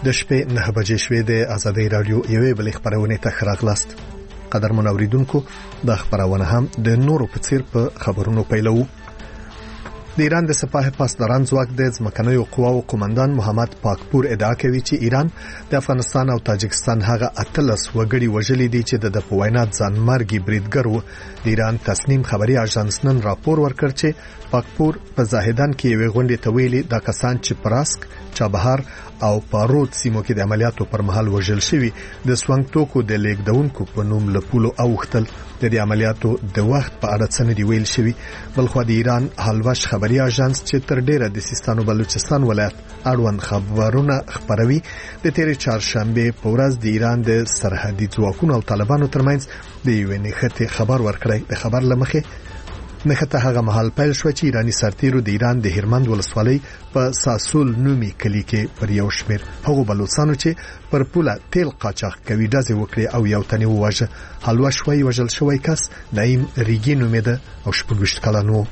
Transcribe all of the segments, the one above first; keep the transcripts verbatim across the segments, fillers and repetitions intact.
د شپې نه بجې شوې د آزادۍ رادیو یوې بلې خبرونه ته راغلاست. قدرمن اوریدونکو د خبرونه هم د نورو په څیر په خبرونو پیلو. د ایران د سپاه پاسداران ځواک د ځمکنیو قواو قومندان محمد پاکپور ادعا کوي چې ایران د افغانستان او تاجکستان هغه اتلس وګړي وژلي دي چې د پوینات ځانمرګي بریدګر وو. د ایران تصنیم خبري اژانس نن راپور ورکړ چې پاکپور په زاهدان کې یو غونډه ته ویلي د کسان چې پراسک، چابهار او پارود سیمو کې د عملیاتو پر مهال وژل شوی د سوانګ توکو د لیکدونکو په نوم لپولو اوختل. د دې عملیاتو د وخت په اړه څه نه دی ویل شوی. بلخو د ایران حلوش خبري اژانس چې تر ډیره د سیستان او بلوچستان ولایت اړوند خبرونه خبروي د تیرې چهارشنبه په ورځ د ایران د سرحدي ځواکونو او طالبانو ترمنځ د یو نښته خبر ورکړی. د خبر لمخه نخته هغه محل پیل شو چې ایرانی سرتیرو د ایران د هرمند ولسوالۍ په ساسول نومي کلی کې پر یو شمیر هغه بلوچستانو چې پر پوله تیل قاچاق کوي دازې وکړي او یو تنه وواژه. حلوا شوی وژل شوی کس نعیم ریګي نومېده او شپږ کلنو.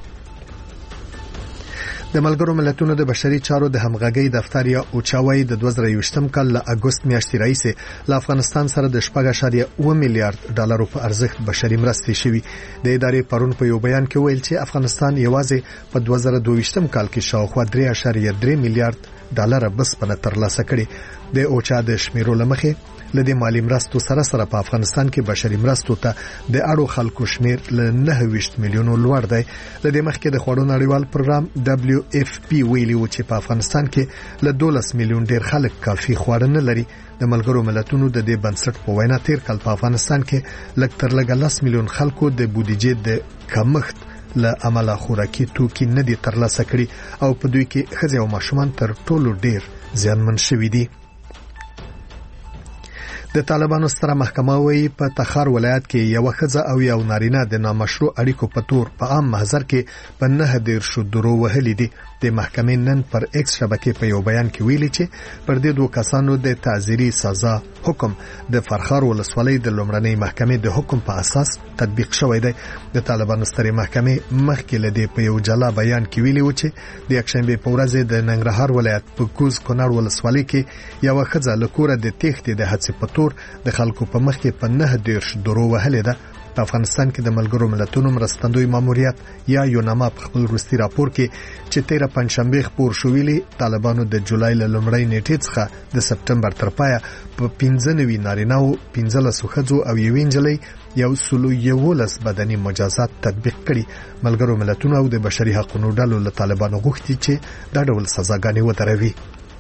د ملګرو ملتونو د بشري چارو د همغږي دفتر یا اوچاوي د دوه زره یوویشتم کال له اگست میاشتې راهیسې له افغانستان سره د شپږ اعشاریه اوه میلیارډ ډالرو په ارزښت بشري مرستې شوي. د ادارې پرون په یو بیان کې ویل چې افغانستان یوازې په دوه زره دوه ویشتم کال کې شاوخوا درې اعشاریه درې میلیارډ ډالر بسپنه ترلاسه کړي. د اوچا د شمیرو لمخې لدې مالی مرستو سره سره په افغانستان کې بشري مرستو ته د اړو خلکو شمیر له نهه ویشت میلیونو لوړ دی. لدې مخکې د خوړو نړیوال پروګرام دبليو اف پی ویلي و چې په افغانستان کې له دولس میلیون ډیر خلک کافي خواړه نه لري. د ملګرو ملتونو د دې بنسټ په وینا تیر کال په افغانستان کې لږ تر لږه لس میلیون خلکو د بودیجې د کمښت له امله خوراکي توکي نه دي ترلاسه کړي او په دوی کې ښځې او ماشومان تر ټولو ډیر زیانمن شوي دي. د طالبانو ستره محکمه وی په تخار ولایت کې یو ښځه او یو نارینه د نامشروع اړیکو په تور په عام محضر کې په نه دیر شو درو وهلي دي. د محکمې نن پر ایکس شبکې په یو بیان کې ویلي چې پر دې دوه کسانو د تعزیري سزا حکم د فرخار ولسوالۍ د لومړنۍ محکمې د حکم په اساس تطبیق شوی دی. د طالبانو سترې محکمې مخکې لدې په یو جلا بیان کې ویلي و چې د یکشنبه په ورځ د ننګرهار ولایت په کوز کونړ ولسوالۍ کې یو ښځه له کوره د تېښتې د هڅې په تور د خلکو په مخ کې په نه دیر شو درو وهلې ده. په افغانستان کې د ملګرو ملتونو مرستندوی ماموریت یا یوناما په خپل وروستي راپور کې چې تیره پنځشنبه خبر شو ویلي طالبانو د جولای له لومړۍ نیټې څخه د سپټمبر تر پایه په پنځه نوي نارینه او پنځلس ښځو او یوې نجلۍ یو سلو یولس بدني مجازات تطبیق کړي. ملګرو ملتونو او د بشري حقوقو ډلو له طالبانو غوښتي چې دا ډول سزاګانې ودروي.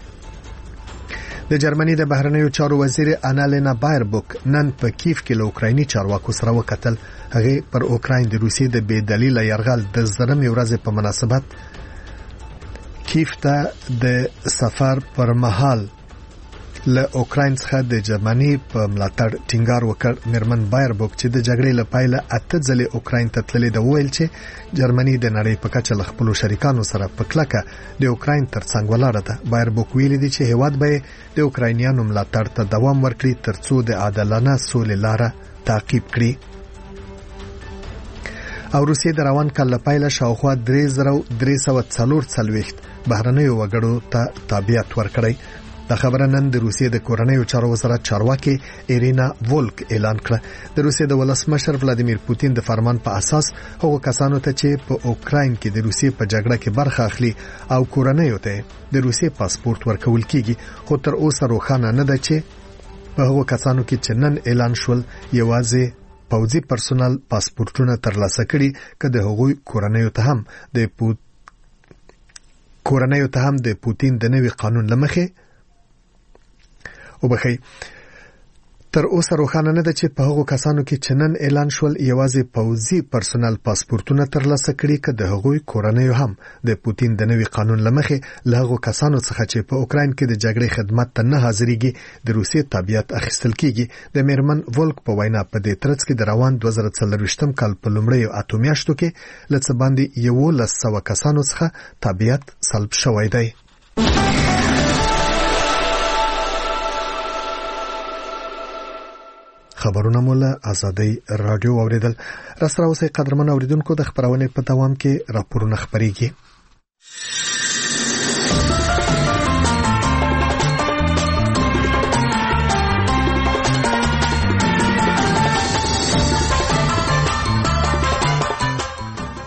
د جرمني د بهرنیو چارو وزیر انالینا بایربوک نن په کیف کې له اوکرایني چارواکو سره وکتل. هغه پر اوکراین د روسیې د بې دلیله یرغل د زرمې ورځې په مناسبت کیف ته د سفر پر مهال له اوکراین څخه د جرمني په ملاتړ ټینګار وکړ. میرمن بایربوک چې د جګړې لپاره اته ځلې اوکراین ته تللې د ویل چې جرمني د نړۍ په کچه له خپل شریکانو سره په کلکه د اوکراین ترڅنګ ولاړه ده. بایربوک ویلي دي چې هیواد به د اوکراینیانو ملاتړ ته دوام ورکړي ترڅو د عادلانه سولې لاره تعقیب کړي. او روسیې د روان کال لپاره شاوخوا درې زره درې سوه څلور څلوېښت بهرنیو وګړو ته تابعیت ورکړي. دا خبره نن د روسیې د کورنیو چارو وزارت چارواکي ایرینا وولک اعلان کړه. د روسیې د ولسمشر ولادیمیر پوتین د فرمان په اساس هغو کسانو ته چې په اوکراین کې د روسیې په جګړه کې برخه اخلي او کورنیو ته د روسیې پاسپورت ورکول کیږي. خو تر اوسه روښانه نه ده چې په هغو کسانو کې چې نن اعلان شول یوازې پوځي پرسونل پاسپورتونه ترلاسه کړي که د هغوی کورنیو ته هم د پوت کورنیو ته هم د پوتین د نوي قانون لمخې وبخي. تر اوسه روښانه نه ده چې په هغو کسانو کې چې نن اعلان شول یوازې پوځي پرسونل پاسپورتونه ترلاسه کړي که د هغوی کورنیو هم د پوتین د نوي قانون لمخې له هغو کسانو څخه چې په اوکراین کې د جګړې خدمت ته نه حاضرېږي د روسیې تابعیت اخیستل کیږي. د میرمن وولک په وینا په دې ترڅ کې د روان دوه زره څلرویشتم کال په لومړیو اتو میاشتو کې له څه باندې یولس سوه کسانو څخه تابعیت سلب شوی دی. خبرونه مولا آزادۍ رادیو اوریدل. راسره اوسئ قدرمن اوریدونکو د خبرونه په دوام کې راپورونه خبريږي.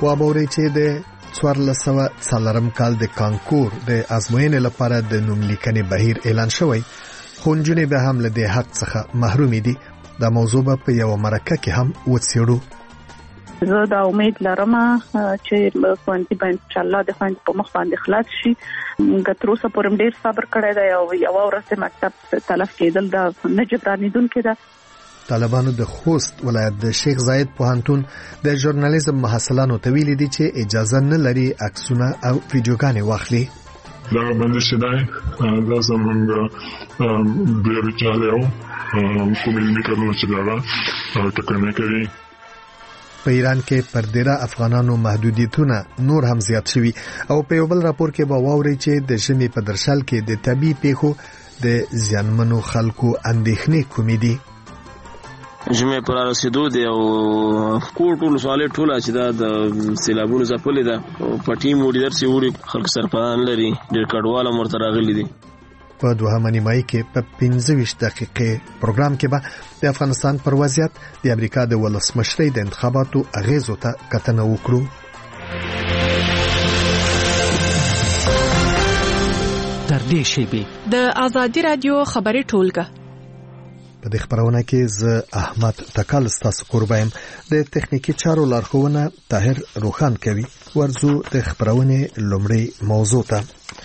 وابوري چې د څوارلس سوه څلورم کال د کانکور د ازموینې لپاره د نوم لیکنې بهیر اعلان شوی، خو نجونې به هم له دې حق څخه محروم دي. دا موضوع به په یو مرکه کې هم وڅېړو. زه دا امید لرم چې ښوونځي به انشاءالله د ښوونځي په مخ باندې خلاص شي. موږ تر اوسه پورې ډېر صبر کړی دی او یوه ورځ د مکتب تلف کېدل دا نه جبرانېدونکې ده. طالبانو د خوست ولایت د شیخ زاید پوهنتون د ژورنالیزم محصلانو ته ویلي دي چې اجازه نه لري عکسونه او ویډیوګانې واخلي. دا بندش دی، دا زمونږ ډېر چاله او کوم علمي کارونه چې دا ټکنه کوي. په ایران کې پر ډیره افغانانو محدودیتونه نور هم زیات شوي او په یو بل راپور کې به واوري چې د ژمي په درشل کې د طبي پیښو د زیانمنو خلکو اندېښنې کومې دي. ژمي پر رسیدو دی او کوټ ټول سوالې ټول چې دا د سیلابونو ځپلې ده په ټیم وړي درسي وړي خلک سرپران لري ډېر کډواله مرته راغلي دي. په دوهمه نیمایي کې په پنځه ویشت دقیقې پروګرام کې به د افغانستان پر وضعیت د امریکا د ولسمشرۍ د انتخاباتو اغیزو ته کتنه وکړو. تر دې شیبې د ازادي رادیو خبري ټولګه په دې خبرونه کې زه احمد تکل ستاسو قربایم. د تخنیکی چارو لارښوونه طاهر روخان کوي. ورزو د خبرونه لومړی موضوع ته.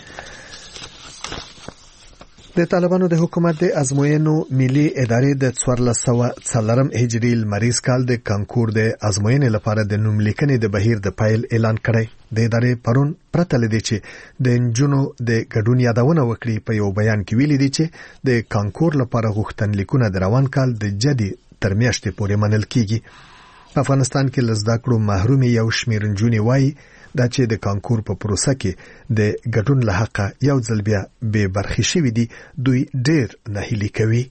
د طالبانو د حکومت د ازموینو ملي ادارې د څوارلس سوه څلورم هجري لمریز کال د کانکور د ازموینې لپاره د نوم لیکنې د بهیر د پایل اعلان کړی. د ادارې پرون پرته لدی چې د نجونو د ګډون یادونه وکړي، په یو بیان کې ویلي دي چې د کانکور لپاره غوښتنلیکونه د روان کال د جدي تر میاشتې پورې منل کیږي. په افغانستان کې لزده کړو محروم یو شمیر نجونې وایي دا چې د کانکور په پروسه کې د ګډون له حقه یو ځل بیا بې برخې شوي دي، دوی ډېر ناهیلي کوي.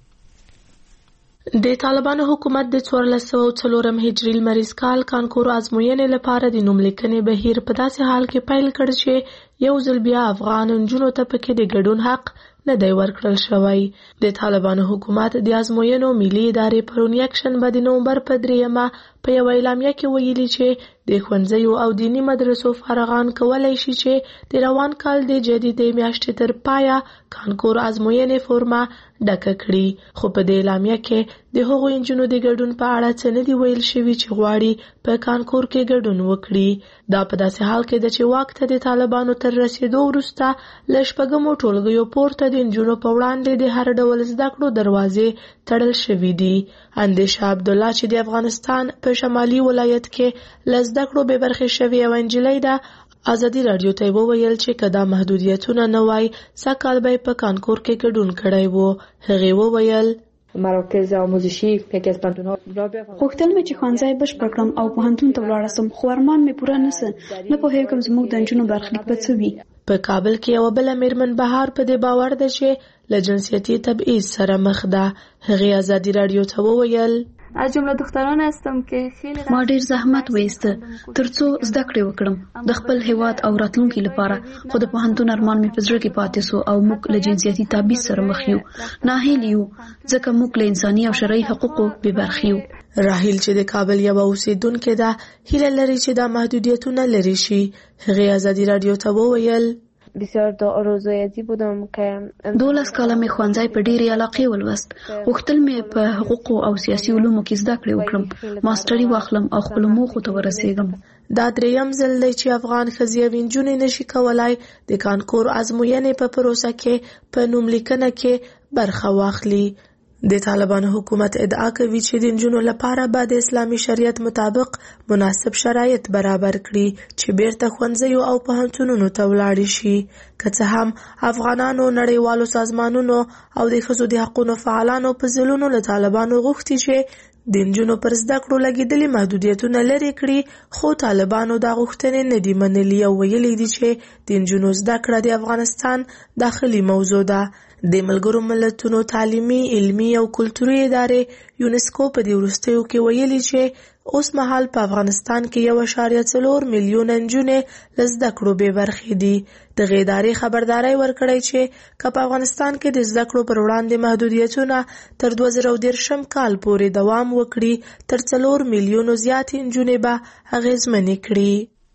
د طالبانو حکومت د څوارلس سوه څلورم هجري لمریز کال کانکور ازموینې لپاره د نوم لیکنې بهیر په داسې حال کې پیل کړ چې یو ځل بیا افغان نجونو ته پکې د ګډون حق نه دی ورکړل شوی. د طالبانو حکومت د ازموینو ملي ادارې پرون یکشنبه د نومبر په دریمه په یوه اعلامیه کې ویلي چې د ښوونځیو او دیني مدرسو فارغان کولی شي چې د روان کال د جدیدې میاشتې تر پایه کانکور ازموینې فورمه ډکه کړي. خو په دې اعلامیه کې د هغو نجونو د ګډون په اړه څه نه دي ویل شوي چې غواړي په کانکور کې ګډون وکړي. دا په داسې حال کې ده چې واک ته د طالبانو تر رسیدو وروسته له شپږمو ټولګیو پورته د نجونو په وړاندې د هر ډول زده کړو دروازې تړل شوي دي. اندیشه عبدالله چې د افغانستان په شمالي ولایت کې له زده کړو بې برخې شوې یوه نجلۍ ده، ازادي راډیو ته وویل چې که دا محدودیتونه نه وای سږ به په کانکور کې ګډون کړی و. هغې وویل مراکز آموزشی یکی از پانتونها غوښتل مې چې ښوونځی بشپړ کړم او پوهنتون ته ولاړ شم، خو ارمان مې پوره نه سو. نه پوهېږم زموږ د نجونو برخلیک به څه وي. په کابل کې یوه بله میرمن بهار په دې باور ده چې له جنسیتي تبعیض سره مخ ده. هغې ازادي راډیو ته وویل از جمله دختران هستم که خیلی ما ډیر زحمت وایسته ترڅو زده کړې وکړم د خپل هیواد او راتلونکي لپاره، خو د پوهنتون ارمان مې په زړه کې پاتې سو او موږ له جنسیتي تبعیض سره مخ یو. ناهیلي یو ځکه موږ له انساني او شرعي حقوقو بې برخې یو. راهیل چې د کابل یوه اوسیدونکې ده هیله لري چې دا محدودیتونه لرې شي. هغې ازادي راډیو ته وویل بسیار آرزویتی بودم که دولس کاله مې ښوونځی په ډېرې علاقې ولوست. غوښتل مې په حقوقو او سیاسي علومو کې زده کړې وکړم، ماسټري واخلم او خپلو موخو ته ورسېږم. دا دریم ځل دی چې افغان ښځې او نجونې نشي کولای د کانکور ازموینې په پروسه کې په نوم لیکنه کې برخه واخلي. د طالبانو حکومت ادعا کوي چې د نجونو لپاره به د اسلامي شریعت مطابق مناسب شرایط برابر کړي چې بیرته ښوونځیو او پوهنتونونو ته ولاړې شي. که څه هم افغانانو، نړیوالو سازمانونو او د ښځو د حقونو فعالانو په ځلونو له طالبانو غوښتي چې د نجونو پر زده کړو لګېدلي محدودیتونه لرې کړي، خو طالبانو دا غوښتنې نه دي منلي او ویلي دي چې د نجونو زده کړه د افغانستان داخلي موضوع ده. د ملګرو ملتونو تعلیمي، علمي او کلتوري ادارې یونسکو په دې وروستیو کې ویلي چې اوس مهال په افغانستان کې یو اعشاریه څلور میلیونه نجونې له زده کړو بې برخې دي. دغې ادارې خبرداری ورکړی چې که په افغانستان کې د زده کړو پر وړاندې محدودیتونه تر دوه زره دېرشم کال پورې دوام وکړي، تر څلور میلیونو زیاتې نجونې به اغېزمنې کړي.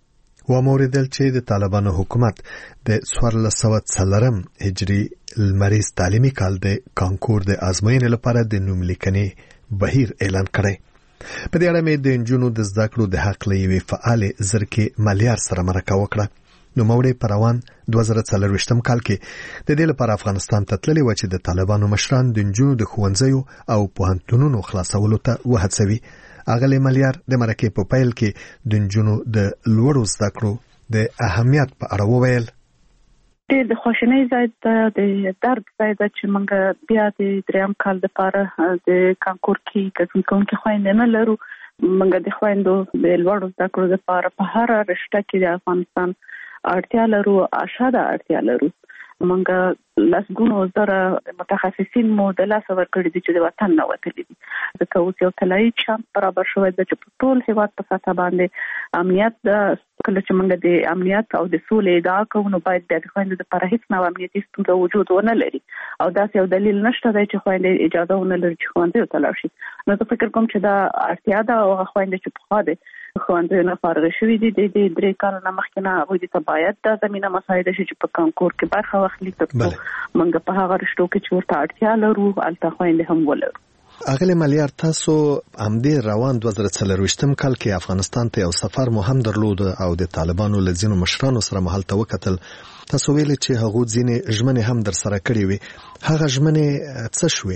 و موریدل چې د طالبانو حکومت د څوارلس سوه څلورم هجري لمریز تعلیمي کال د کانکور د ازموینې لپاره د نوم لیکنې بهیر اعلان کړی. په دې اړه مې د نجونو د زده کړو د حق له یوې فعالې زرکې ملیار سره مرکه وکړه. نوموړې په روان دوه زره څلرویشتم کال کې د دې لپاره افغانستان ته تللې وه چې د طالبانو مشران د نجونو د ښوونځیو او پوهنتونونو خلاصولو ته وهڅوي. اغلې ملیار د مرکې په پیل کې د نجونو د لوړو زده کړو د اهمیت په اړه وویل. د خوشنۍ ځای د درد ځای ده چې موږ بیا د دریم کال لپاره د کانکور کې ګډون کوونکي خویندې نه لرو. موږ د خویندو د لوړو زده کړو لپاره په هر رشته کې د افغانستان اړتیا لرو، اشاده اړتیا لرو. موږ لسګونو زره متخصصین مو د لاسه ورکړي دي چې د وطن نه وتلي دي. ځکه اوس یو طلایي چانس برابر شوی دی چې په ټول هېواد په سطحه باندې امنیت د کله چې موږ د امنیت او د سولې ادعا کوو نو باید بیا د خویندو دپاره هېڅ نوع امنیتي ستونزه وجود ونه لري او داسې یو دلیل نشته دی چې خویندې اجازه ونه لري چې ښوونځیو ته لاړ شي. نو زه فکر کوم چې دا اړتیا ده او هغه خویندې چې پخوا د ښوونځیو نه فارغې شوي دي د دې درې کاله نه مخکې نه هغوی ته باید دا زمینه مساعده شي چې په کانکور کې برخه واخلي تر څو موږ په هغه رشتو کې چې ورته اړتیا لرو هلته خویندې هم ولرو. اغلی ملیار، تاسو همدې روان دوه زره څلرویشتم کال کې افغانستان ته یو سفر مو هم درلود او د طالبانو له ځینو مشرانو سره مو هلته وکتل. تاسو ویلي چې هغوی ځینې ژمنې هم در سره کړې وي. هغه ژمنې څه شوې؟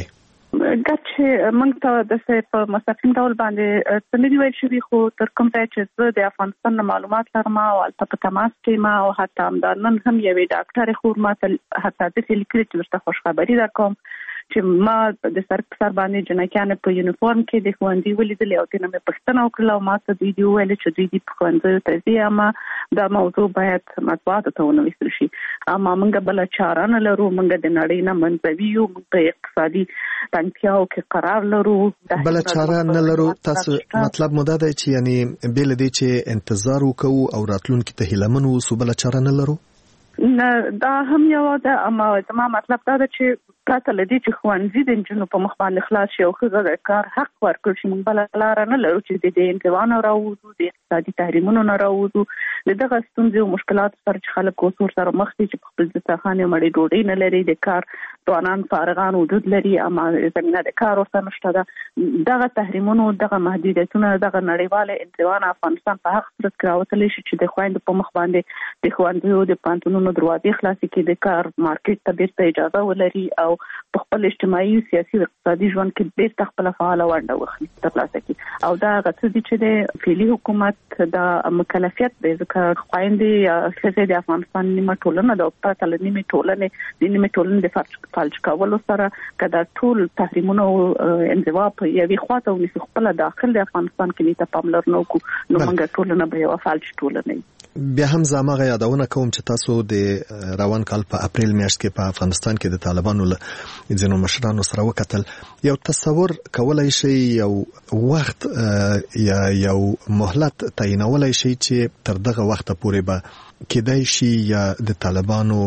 ګټ چې موږ ته د په مستقیم ډول باندې څه نه دي ویل شوي، خو تر کوم ځای چې زه د افغانستان نه معلومات لرم او هلته په تماس کې یم او حتی همدا نن هم یوې ډاکټرې خور ما ته حتی داسې لیکلي چې درته خوشخبري درکوم چې ما د سر په سر باندې جنکیانې په یونیفورم کې د ښوونځي ولیدلې او ترې نه مې پوښتنه وکړله او ما ته دوی دي وویل چې دوی دي په ښوونځیو ته ځي اما دا موضوع باید مطبوعاتو ته ونه ویستل شي. اما موږ بله چاره نه لرو، موږ د نړۍ نه منزوي یو، موږ په اقتصادي تنګتیاو کې قرار لرو. بله چاره نه لرو. تاسو مطلب مو دا دی چې یعنی بې له دې چې انتظار وکړو او راتلونکي ته هیلهمن اوسو بله چاره نه لرو؟ نه، دا هم یو ده. اما زما مطلب دا ده چې پرته له دې چې ښوونځي د نجونو په مخ باندې خلاص شي او ښځه د کار حق ورکړل شي، موږ بله لاره نه لرو چې د دې انزوا نه راووځو، د اقتصادي تحریمونو نه راووځو، د دغه ستونزې او مشکلاتو سره چې خلک اوس ورسره مخ دي چې په خپل دسترخوان یې مړۍ ډوډۍ نه لري، د کار ځوانان فارغان وجود لري اما زمینه د کار ورته نشته ده. دغه تحریمونو، دغه محدودیتونه، دغه نړیواله انزوا نه افغانستان په هغه صورت کې راوتلی شي چې د خویندو په مخ باندې د ښوونځیو د پوهنتونونو دروازې خلاصې کړي، د کار مارکیټ ته بیرته اجازه ولري او په خپل اجتماعي او سیاسي او اقتصادي ژوند کې بیرته خپله فعاله ونډه واخلي ترلاسه کړي. او دا هغه څه دي چې د فعلي حکومت دا مکلفیت دی، ځکه خویندې یا ښځې د افغانستان نیمه ټولنه ده او پرته له نیمې ټولنې د نیمې ټولنې د فلج کولو سره که دا ټول تحریمونه او انزوا په یوې خواته ونیسي، خپله داخل د افغانستان کې دې ته پاملرنه وکړو نو موږ ټولنه به یوه فلج ټولنه وي. بیا هم زه هماغه یادونه کوم چې تاسو د روان کال په اپریل میاشت کې په افغانستان کې د طالبانو له ځینو مشرانو سره وکتل. یو تصور کولای شي، یو وخت یا یو مهلت تعینولای شي چې تر دغه وخته پورې به کېدای شي یا د طالبانو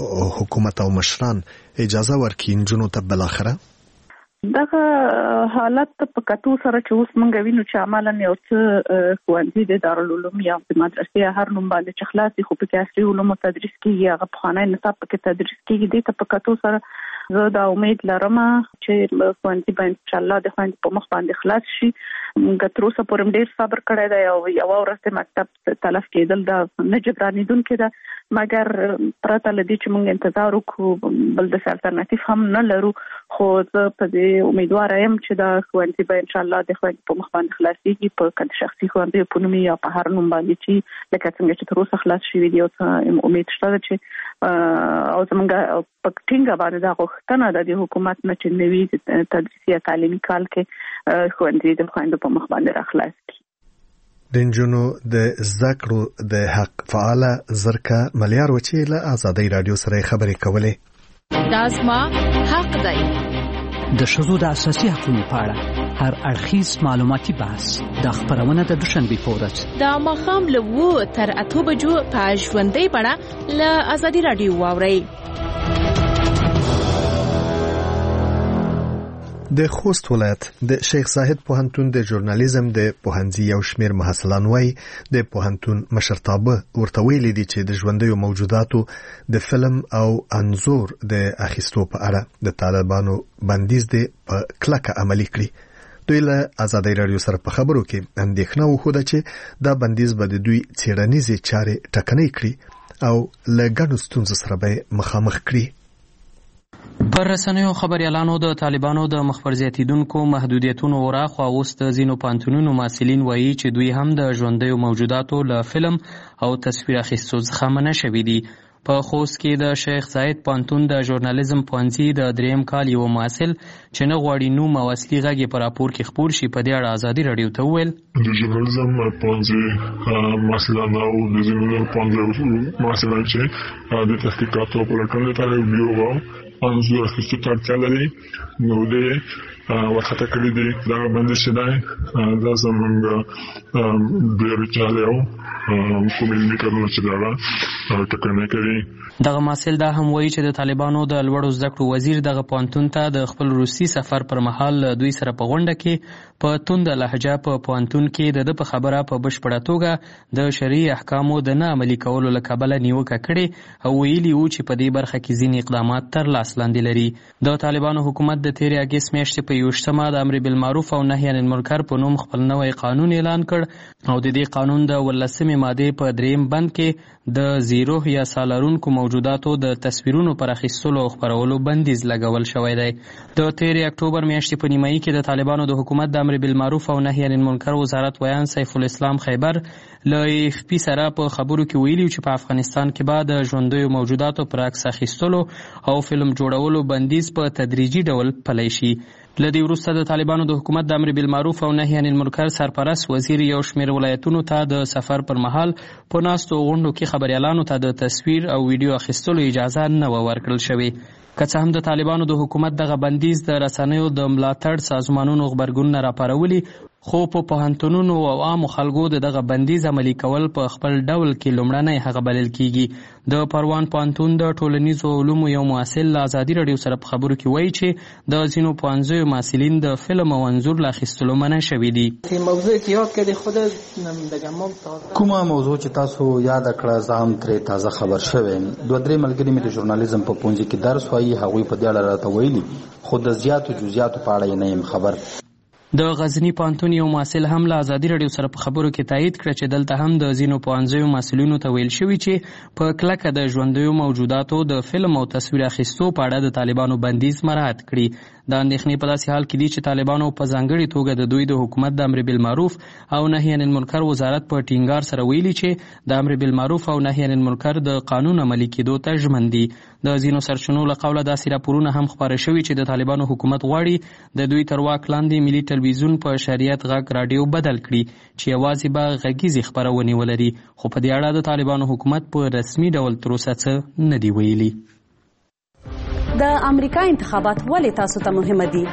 حکومت او مشران اجازه ورکړي نجونو ته بالاخره؟ دغه حالت په کتو سره چې اوس موږ وینو چې عملاً یو څه ښوونځي د دارالعلوم یا د مدرسې هر نوم باندې چې خلاص دي خو پکې عصري علومو تدریس کېږي، هغه پخوانی نصاب پکې تدریس کېږي. دې ته په کتو سره زه دا امید لرم چې ښوونځي به انشاءالله د خویندو په مخ باندې خلاص شي. موږ تر اوسه پورې هم ډېر صبر کړی دی او یوه ورځ د مکتب تلف کېدل دا نه جبرانېدونکې ده، مګر پرته له دې چې موږ انتظار وکړو بل داسې الټرناتیف هم نه لرو. خو زه په دې امیدواره یم چې دا ښوونځي به انشاءالله د خویندو په مخ باندې خلاصېږي، په که د شخصي ښوونځیو په نوم یا په هر نوم باندې چې لکه څنګه چې تر اوسه خلاص شوي دي. یو څه امید شته ده چې او زموږ په ټینګه باندې دا غوښتنه ده د حکومت نه چې نوي تدریسي یا تعلیمي کال کې ښوونځي د خویندو په مخ باندې راخلاص کړي. د نجونو د زده کړو د حق فعاله زرکه ملیار و چې له ازادۍ راډیو سره خبرې کولې. دا زما حق دی. د ښځو د اساسي حقوقو په اړه هر اړخیز معلوماتي بحث د خبرونه د دوشنبې په ورځ د ماښام له اوو تر اتو بجو په ژوندۍ بڼه له ازادي راډیو واورئ. د خوست ولایت د شیخ زاهد پوهنتون د ژورنالیزم د پوهنځي یو شمېر محصلان وایي د پوهنتون مشرتابه ورته ویلي دي چې د ژوندیو موجوداتو د فلم او انځور د اخیستو په اړه د طالبانو بندیز دی په کلکه عملي کړي. دوی له ازادۍ راډیو سره په خبرو کې اندېښنه وښوده چې دا بندیز به د دوی څېړنیزې چارې ټکنۍ کړي او له ګڼو ستونزو سره به مخامخ کړي. پر رسنیو خبريالانو د طالبانو د مخبر زیاتیدونکو محدودیتونو وراخوا اوس د ځینو پانتونونو مسؤلین وایي چې دوی هم د ژوندیو موجوداتو له فلم او تصویر اخیستو څخه منع شوي دي. په خوست کې د شیخ زاید پانتون د ژورنالیزم پوهنځي د دریم کال یو محصل چې نه غواړي نوم او اصلي غږ یې په راپور کې خپور شي په دې اړه ازادي راډیو ته وویل د ژورنالیزم پوهنځي محصلان او د ژورنالیزم پوهنځي محصلان چې د تحقیقاتو په لټون لپاره ویډیو او انځور اخیستو ته اړتیا لري نو دې ورخطا کړي دي. دا باندې چې دی دا زموږ ډېر چاله او کوم علمي کارونه چې دا ټکنۍ کوي. دغه محصل دا هم وایي چې د طالبانو د لوړو زده کړو وزیر دغه پوهنتون ته د خپل روسي سفر پر مهال دوی سره په غونډه کې په تونده لهجه په پوهنتون کې د ده په خبره په بشپړه توګه د شرعي احکامو د نه عملي کولو له کبله نیوکه کړې او ویلي وو چې په دې برخه کې ځینې اقدامات تر لاس لاندې لري. د طالبانو حکومت د تېرې اګست میاشتې په یوویشتمه د امر بالمعروف او نهي عن المنکر په نوم خپل نوی قانون اعلان کړ او د دې قانون د ولسمې مادې په دریم بند کې د زیرو یا سالارونکو موجوداتو د تصویرونو پر اخیستلو او خپرولو بندیز لګول شوی دی. د تېرې اکتوبر میاشتې په نیمایي کې د طالبانو د حکومت د امر بالمعروف او نهي عن المنکر وزارت ویان سیف الاسلام خیبر له ایف پی سره په خبرو کې ویلي چې په افغانستان کې به د ژوندیو موجوداتو پر عکس اخیستلو او فلم جوړولو بندیز په تدریجي ډول پلی شي. له دې وروسته د طالبانو د حکومت د امر بالمعروف او نهي عن المنکر سرپرست وزیر یو شمېر ولایتونو ته د سفر پر مهال په ناستو غونډو کې خبريالانو ته د تصویر او ویډیو اخیستلو اجازه نه وه ورکړل شوې. که څه هم د طالبانو د حکومت دغه بندیز د رسنیو د ملاتړ سازمانونو غبرګونونه راپارولي خو په پوهنتونونو او عامو خلکو د دغه بندیز عملي کول په خپل ډول کې لومړنی هغه بلل کیږي. د پروان پوهنتون د ټولنیزو علومو یو محصل له ازادي راډیو سره په خبرو کې وایي چې د ځینو پوهنځیو محصلین د فلم او انځور له اخیستلو منع شوي دي. کومه موضوع چې تاسو یاد کړه زه هم ترې تازه خبر شوی یم. دوه درې ملګري مې د ژورنالیزم په پوهنځي کې درس وایي هغوی په دې اړه راته ویلي خو د زیاتو جزئیاتو په اړه یې نه یم خبر. د غزنی پوهنتون یو محصل هم له ازادي راډیو سره په خبرو کې تایید کړه چې دلته هم د ځینو پوهنځیو مسؤلینو ته ویل شوي چې په کلکه د ژوندیو موجوداتو د فلم او تصویر اخیستو په اړه د طالبانو بندیز مراعات کړي. د اندېښنې په داسې حال کې دي چې طالبانو په ځانګړې توګه د دوی د حکومت د امر بالمعروف او نهي عن المنکر وزارت په ټینګار سره ویلي چې د امر بالمعروف او نهي عن المنکر د قانون عملي کېدو ته ژمن دي. د ځینو سرچینو له قوله داسې راپورونه هم خپاره شوي چې د طالبانو حکومت غواړي د دوی تر واک لاندې ملي تلویزیون په شریعت غږ راډیو بدل کړي چې یوازې به غږیزې خپرونې ولري خو په دې اړه د طالبانو حکومت په رسمي ډول تر اوسه څه نه دي ویلي. د امریکا انتخابات ولې تاسو ته مهمه دي؟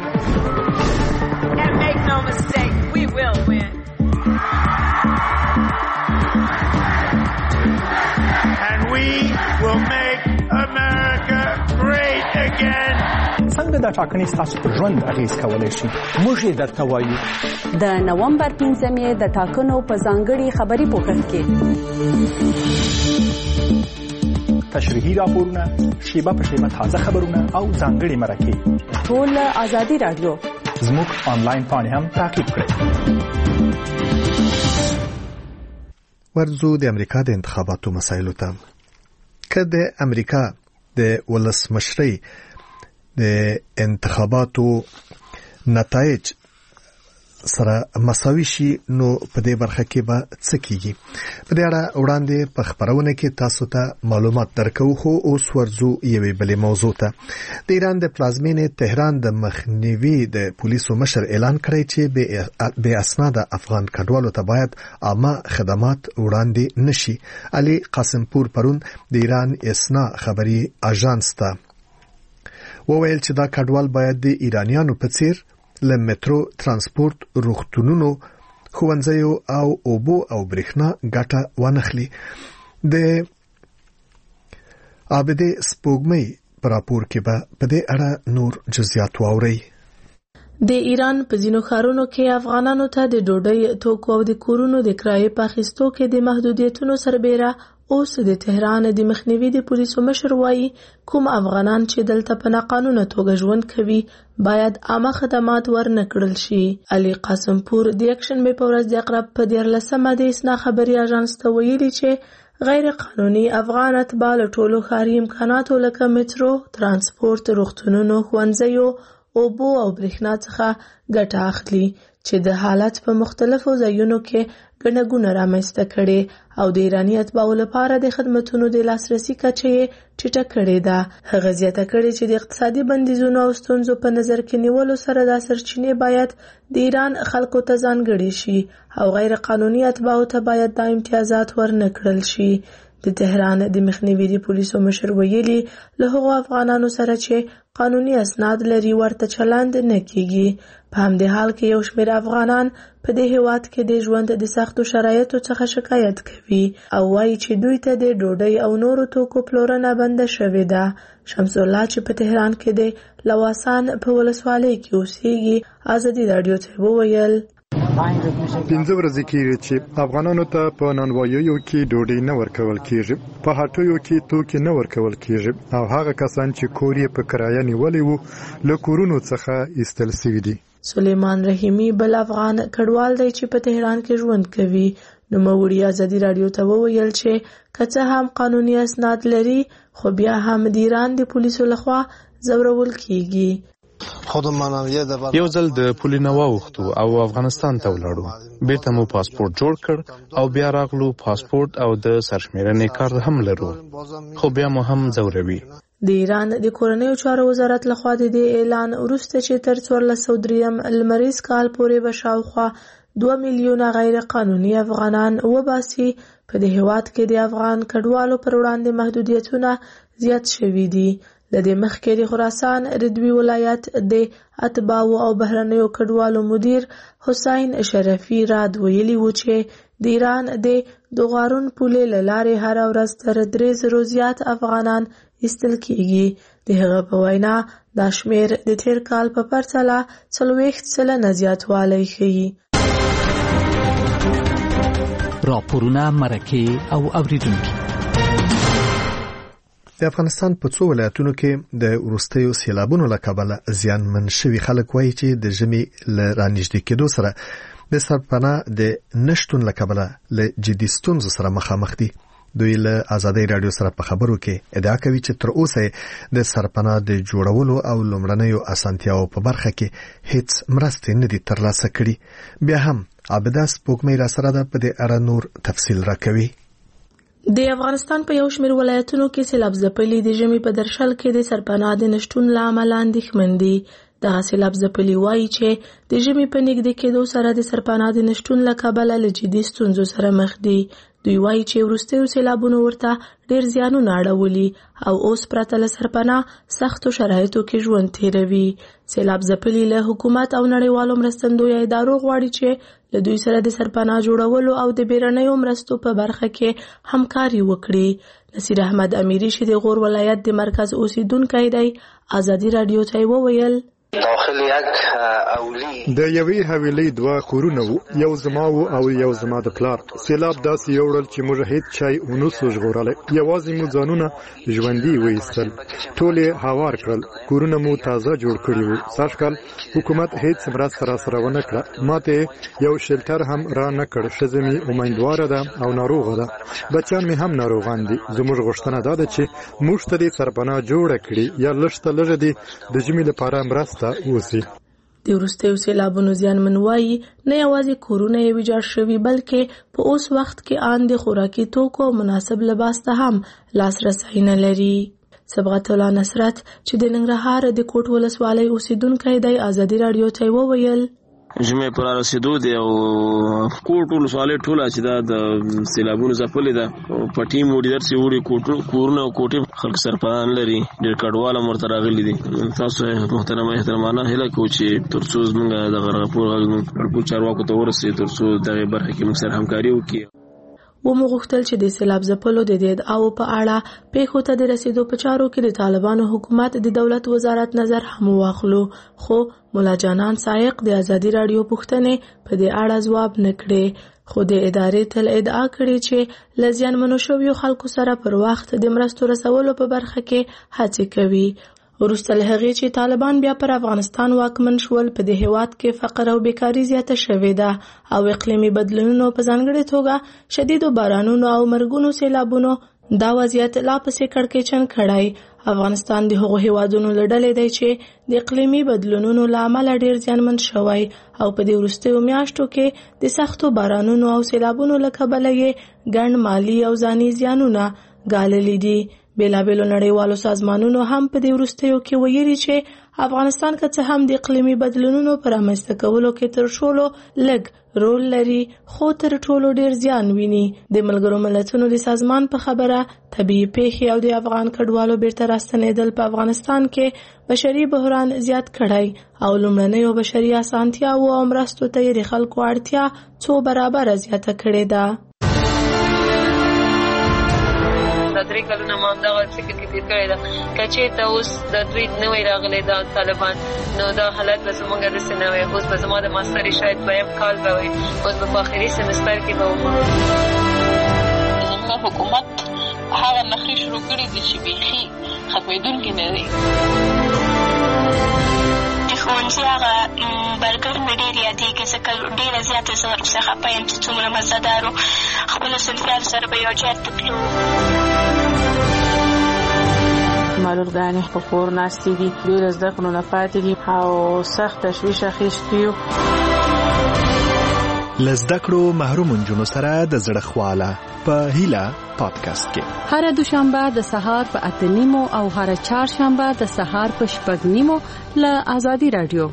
څنګه دا ټاکنې ستاسو په ژوند اغېز کولی شي؟ موږ یې درته وایو. د نومبر پنځمې د ټاکنو په ځانګړي خبري پوښښ کې تشریحي راپورونه، شیبه په شیبه تازه خبرونه او ځانګړي مرکې ټول ازادي راډیو زموږ آنلاین پاڼې هم تعقیب کړئ. ورځو د امریکا د انتخاباتو مسایلو ته. که د امریکا د ولسمشرۍ د انتخاباتو نتایج سره مساوي شي نو په دې برخه کې به څه کیږي؟ په دې اړه وړاندې په خبرونه کې تاسو ته معلومات درکو خو اوس ورځو یوې بلې موضوع ته. د ایران د پلازمینې تهران د مخنیوي د پولیسو مشر اعلان کړی چې بې اسناده افغان کډوالو ته باید عامه خدمات وړاندې نشي. علي قاسم پور پرون د ایران اسنا خبري اژانس ته وویل چې دا کډوال باید د ایرانیانو په څیر له مترو، ترانسپورت، روغتونونو، ښوونځیو او اوبو او برېښنا ګټه وانخلي. د عابدې سپوږمۍ په راپور کې به په دې اړه نور جزئیات واورئ. د ایران په ځینو ښارونو کې افغانانو ته د ډوډۍ توکو او د کورونو د کرایې په اخیستو کې د محدودیتونو سربیره اوس د تهران د مخنیوي د پولیسو مشر وایي کوم افغانان چې دلته په ناقانونه توګه ژوند کوي باید عامه خدمات ورنه کړل شي. علي قاسمپور د اکشن مې په ورځ د اقرب په دیارلسمه د اسنا خبري اژانس ته ویلي چې غیر قانوني افغان اتباع له ټولو ښاري امکاناتو لکه مترو، ترانسپورت، روغتونونو، ښوونځیو، اوبو او برېښنا څخه ګټه اخلي چې د حالت په مختلفو ځایونو کې ګڼه ګوڼه رامنځته کړې او د ایراني اتباعو لپاره د خدمتونو د لاسرسي کچه یې ټیټه کړې ده. هغه زیاته کړې چې د اقتصادي بندیزونو او ستونزو په نظر کې نیولو سره دا سرچینې باید د ایران خلکو ته ځانګړې شي او غیر قانوني اتباعو ته باید دا امتیازات ورنه کړل شي. د تهران د مخنیوي د پولیسو مشر ویلي له هغو افغانانو سره چې قانوني اسناد لري ورته چلند نه کیږي. په همدې حال کې یو شمېر افغانان په دې هیواد کې د ژوند د سختو شرایطو څخه شکایت کوي او وایي چې دوی ته د ډوډۍ او نورو توکو پلورنه بنده شوې ده. شمس الله چې په تهران کې د لواسان په ولسوالۍ کې اوسېږي ازادي راډیو ته وویل پنځه ورځې کېږي چې افغانانو ته په نانواییو کې ډوډۍ نه ورکول کېږي، په هټیو کې توکي نه ورکول کېږي او هغه کسان چې کور یې په کرایه نیولی وو له کورونو څخه ایستل سوي دي. سلیمان رحیمی بل افغان کډوال دی چې په تهران کې ژوند کوي. نوموړي ازادي راډیو ته وویل چې که څه هم قانوني اسناد لري خو بیا هم د ایران د پولیسو لخوا ځورول کیږي. یو ځل د پولي نه واوښتو او افغانستان ته ولاړو، بیرته مو پاسپورت جوړ کړ او بیا راغلو. پاسپورت او د سرشمیرنې کارت هم لرو خو بیا مو هم ځوروي. د ایران د کورنیو چارو وزارت لخوا د دې اعلان وروسته چې تر څوارلس سوه دریم لمریز کال پورې به شاوخوا دوه میلیونه غیر قانوني افغانان وباسي. په دې هیواد کې د افغان کډوالو پر وړاندې محدودیتونه زیات شوي دي. له دې مخکې د خراسان ردوي ولایت د اتباعو او بهرنیو کډوالو مدیر حسین شرفي راد ویلي و چې د ایران د دوغارون پولې له لارې هره ورځ تر درې زرو زیات افغانان ایستل کیږي. د هغه په وینا دا شمېر د تیر کال په پرتله څلوېښت سلنه زیاتوالی ښیي. راپورونه، مرکې او اوریدونکي. د افغانستان په څو ولایتونو کې د وروستیو سیلابونو له کبله زیانمن شوي خلک وایي چې د ژمي له رانږدې کېدو سره د سرپناه د نشتون له کبله له جدي ستونزو سره مخامخ دي. دوی له ازادي راډیو سره په خبرو کې ادعا کوي چې تر اوسه د سرپناه د جوړولو او لومړنیو اسانتیاو په برخه کې هیڅ مرستې نه دي ترلاسه کړي. بیا هم عابده سپوږمۍ را سره ده، په دې اړه نور تفصیل راکوي. د افغانستان په یو شمېر ولایتونو کې سیلاب ځپلي د ژمي په درشل کې د سرپناه د نشتون له امله اندېښمن دي. دغه سیلاب ځپلي وایي چې د ژمي په نږدې کېدو سره د سرپناه د نشتون له کبله له جدي ستونزو سره مخ دي. دوی وایي چې وروستیو سیلابونو ورته ډېر زیانونه اړولي او اوس پرته له سرپناه سختو شرایطو کې ژوند تېروي. سیلاب ځپلي له حکومت او نړیوالو مرستندویه ادارو غواړي چې له دوی سره د سرپناه جوړولو او د بیرنیو مرستو په برخه کې همکاري وکړي. نصیر احمد امیری چې د غور ولایت د مرکز اوسیدونکی دی ازادي راډیو ته وویل داخل یک اولی د یوې حویلۍ دوه کورونه وو، یو زما وو او یو زما د پلار. سیلاب داسې یوړل چې موږ هیڅ چای ونسو ژغورلی، یوازې مو ځانونه ژوندي وایستل، ټول یې هوار کړل، کورونه مو تازه جوړ کړي وو. سږکال حکومت هیڅ مرسته راسره ونه کړه، ماته یو شلټر هم را نه کړ. ښځه مې امیندواره ده او ناروغه ده، بچیان مې هم ناروغان دي. زموږ غوښتنه دا ده چې موږ ته دې سرپناه جوړه کړي یا لږ ته لږه دې د ژمي لپاره مرسته اوسي. د وروستیو سیلابونو زیانمن وایي نه یوازې کورونه یې ویجاړ شوي بلکې په اوس وخت کې آن د خوراکي توکو او مناسب لباس ته هم لاسرسی نه لري. صبغت الله نصرت چې د ننګرهار د کوټ ولسوالۍ اوسیدونکی دی ازادي راډیو ته وویل ژمي پر رسیدو دی او کوټ ولسوالۍ ټوله چې دا د سیلابونو ځپلې ده په ټیم وړي درسې وړي کورونه او کوټې خلک سرپناه لري، ډېر کډوال هم ورته راغلي دي. تاسو محترمه احترامانه هیله کوو چې تر څو زموږ دغه راپور غږ چارواکو ته ورسېږي، تر څو دغې برخه کې موږ سره همکاري وکړي. ومغوښتل چې د سیلاب ځپلو د دې ادعاو په اړه پیښو ته د رسیدو په چارو کې د طالبانو حکومت د دولت وزارت نظر هم واخلو، خو مولا جانان سایق د ازادي راډیو پوښتنې په دې اړه ځواب نه کړي، خو د ادارې تل ادعا کړې چې له زیانمنو شویو خلکو سره پر وخت د مرستو رسولو په برخه کې هڅې کوي. وروسته له هغې چې طالبان بیا پر افغانستان واکمن شول، په دې هیواد کې فقر او بیکاري زیاته شوې ده او اقلیمي بدلونونو په ځانګړې توګه شدیدو بارانونو او مرګونو سیلابونو دا وضعیت لا پسې کړکېچن کړی. افغانستان د هغو هیوادونو له ډلې دی چې د اقلیمي بدلونونو له امله ډېر زیانمن شوی او په دې وروستیو میاشتو کې د سختو بارانونو او سیلابونو له کبله یې ګڼ مالي او ځاني زیانونه ګاللي دي. بیلابیلو نړیوالو سازمانونو هم په دې وروستیو کې ویلي چې افغانستان که څه هم د اقلیمي بدلونونو پر رامنځته کولو کې تر ټولو لږ رول لري، خو تر ټولو ډیر زیان ویني. د ملګرو ملتونو د سازمان په خبره طبیعي پیښې او د افغان کډوالو بیرته راستنېدل په افغانستان کې بشري بحران زیات کړی او لومړنیو بشري اسانتیاوو او مرستو ته یې د خلکو اړتیا څو برابره زیاته کړې ده. دا درې کلونه ما همدغه فکر کې تېر کړی ده که چېرته اوس د دوی نه وی راغلی دا طالبان، نو دا حالت به زموږ داسې نه وی. اوس به زما د ماسترې شاید دویم کال به وي، اوس به په آخري سمستر کې به وم. زموږ حکومت هغه نخرې شروع کړي دي چې بیخي ختمېدونکي نه دي. د ښوونځي هغه برګر مې ډېر یادېږي، ځکه ډېره زیاته زه ورپسې خفه یم چې څومره مزهدار و. خپلو صنفیانو سره به یو ځای ته تلو. معلولګانې په کور ناستې دي، دوی له زده کړو نه پاتې دي او سخت تشویش اخیستي یو. له زده کړو محروم نجونو سره د زړه خواله په هیله پادکاسټ کې هر دوشنبه د سهار په اته نیمو او هر چهارشنبه د سهار په شپږ نیمو له آزادي رادیو.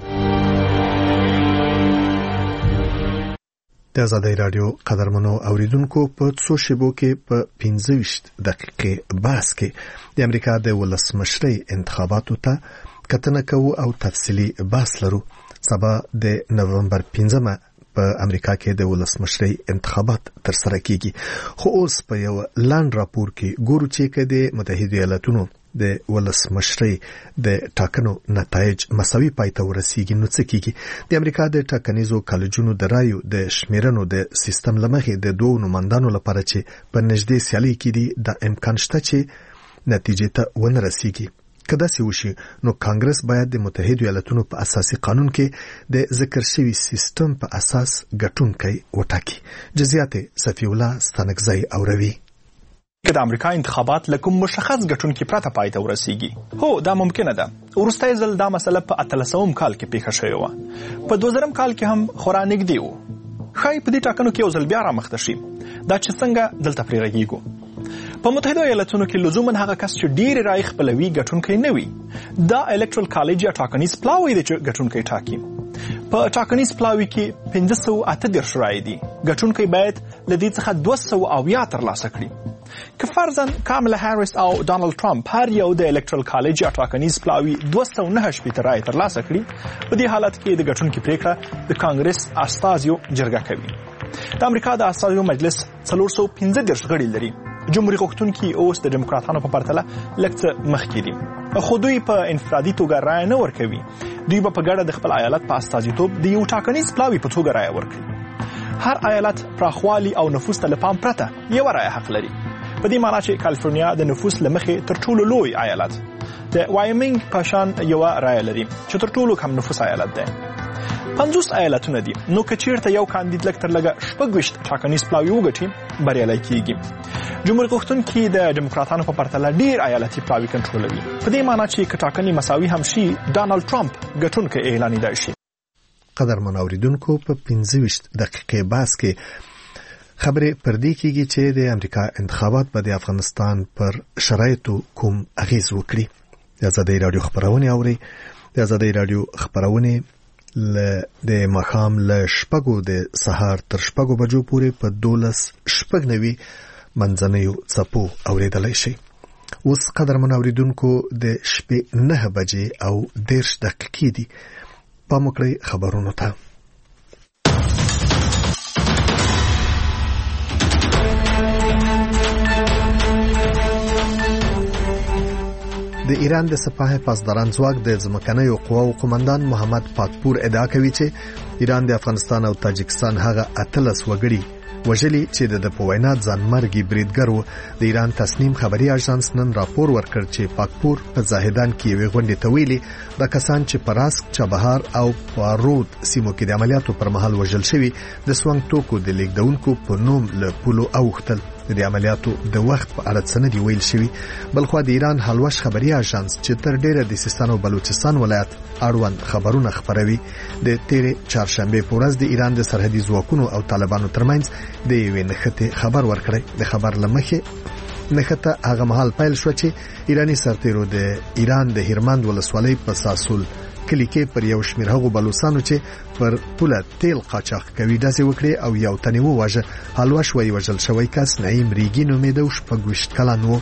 د آزادی رادیو قدرمنو اوریدونکو په څو شیبو کې په پنځه ویشت دقیقې بحث کې د امریکا د ولسمشرۍ انتخاباتو ته کتنه کوو او تفصیلي بحث لرو. سبا د نومبر پنځمه په امریکا کې د ولسمشرۍ انتخابات ترسره کیږي، خو اوس په یو لاند راپور کې ګورو چې د متحده ایالاتونو د ولسمشرۍ د ټاکنو نتایج مساوي پای ته ورسیږي. نو څه کیږي؟ د امریکا د ټاکنیزو کالجونو د رایو د شمیرنو د سیستم لمخې د دوه نمائندانو لپاره چې په نږدې سیالي کې دي د امکان شته چې نتیجې ته ونه رسیږي. که داسې وشي نو کانګرس باید د متحده ایالاتونو په اساسي قانون کې د ذکر شوي سیستم په اساس ګټونکی وټاکي. جزئیات صفی الله ستانکزی اوروي. که د امریکا انتخابات له کوم مشخص ګټونکي پرته پای ته ورسیږي، هو دا ممکنه ده. وروستی ځل دا مسله په اتلسمم کال کې پیښه شوې وه، په دوه زرم کال کې هم خورا نږدې و. ښایي په دې ټاکنو کې یو ځل بیا رامخته شي. دا چې څنګه دلته پرې غږیږو. په متحده ایالاتونو کې لزوما هغه کس چې ډېرې رایې خپلوي ګټونکی نه وي. دا الکټرل کالج یا ټاکنیز پلاوی دی چې ګټونکی ټاکي. په ټاکنیز پلاوی کې پنځه سوه اته دېرش رایې دي. ګټونکی باید له دې څخه دوه سوه اویا ترلاسه کړي. که فرضاً کاملا هاریس او ډانلډ ټرمپ هر یو د الکټرل کالج یا ټاکنیز پلاوی دوه سوه نهه شپېته رایې ترلاسه کړي، په دې حالت کې د ګټونکي پرېکړه د کانګرس استازیو جرګه کوي. د امریکا د استازیو مجلس څلور سوه پنځه دېرش غړي لري. جمهوریت غوښتونکي اوس د ډیموکراتانو په پرتله لږ څه مخکې دي، خو دوی په انفرادي توګه رایه نه ورکوي. دوی به په ګډه د خپل ایالت په استازیتوب د یو ټاکنیز پلاوي په توګه رایه ورکوي. هر ایالت پراخوالي او نفوس ته له پام پرته یوه رایه حق لري. په دې معنی چې کالیفورنیا د نفوس له مخې تر ټولو لوی ایالت، د وایمنګ په شان یوه رایه لري چې تر ټولو کم نفوس ایالت دی. پنځوس ایالتونه دي، نو که چیرته یو کاندید لږ تر لږه شپږ ویشت ټاکنیز پلاوي وګټي، بریالی کیږي. جمهوریت غوښتونکي د ډیموکراتانو په پرتله ډیر ایالتي پلاوي کنټرولوي، په دې معنی چې که ټاکنې مساوي هم شي، ډانلډ ټرمپ ګټونکی اعلانېدای شي. قدرمن اوریدونکو، په پنځه ویشت دقیقې بحث کې خبرې پر دې کېږي چې د امریکا انتخابات به د افغانستان پر شرایطو کوم اغیز وکړي. د آزادۍ راډیو خبرونه اوري. د آزادۍ راډیو خبرونه د ماښام له شپږو د سهار تر شپږو بجو پورې په دولس شپږ نوي منځنیو څپو اوریدلای شي. اوس قدرمن اوریدونکو د شپې نه بجې او دېرش دقیقې دي. پام وکړئ خبرونو ته. د ایران د سپاه پاسداران ځواک د ځمکنیو قواو قومندان محمد پاکپور ادعا کوي چې ایران د افغانستان او تاجکستان هغه اتلس وګړي وژلي چې د په وینا ځانمرګي بریدګر و. د ایران تصنیم خبري اژانس نن راپور ورکړ چې پاکپور په زاهدان کې یوې غونډې ته ویلي د کسان چې په راسک، چابهار او پارود سیمو کې د عملیاتو پر مهال وژل شوي د سوانګ توکو د لیږدونکو په نوم له پولو اوختل. د عملیاتو د وخت په اړه څه نه دی ویل شوي. بلخو د ایران حلوش خبري اژانس چې تر ډیره د سیستان او بلوچستان ولایت اړوند خبرونه خبروي د تیرې چهارشنبه په ورځ د ایران د سرحدي ځواکونو او طالبانو ترمنځ د یوې نښتې خبر ورکړی. د خبر لمخې نښته هغه مهال پیل شو چې ایرانی سرتیرو د ایران د هرمند ولسوالۍ په ساسول کلی کې پر یو شمېر هغو بلوچستانو چې پر پوله تیل قاچاق کوي ډزې وکړي او یو تن یې وواژه. حلوش وایي وژل شوی کس نعیم ریګي نومېده او شپږ ویشت کلن و.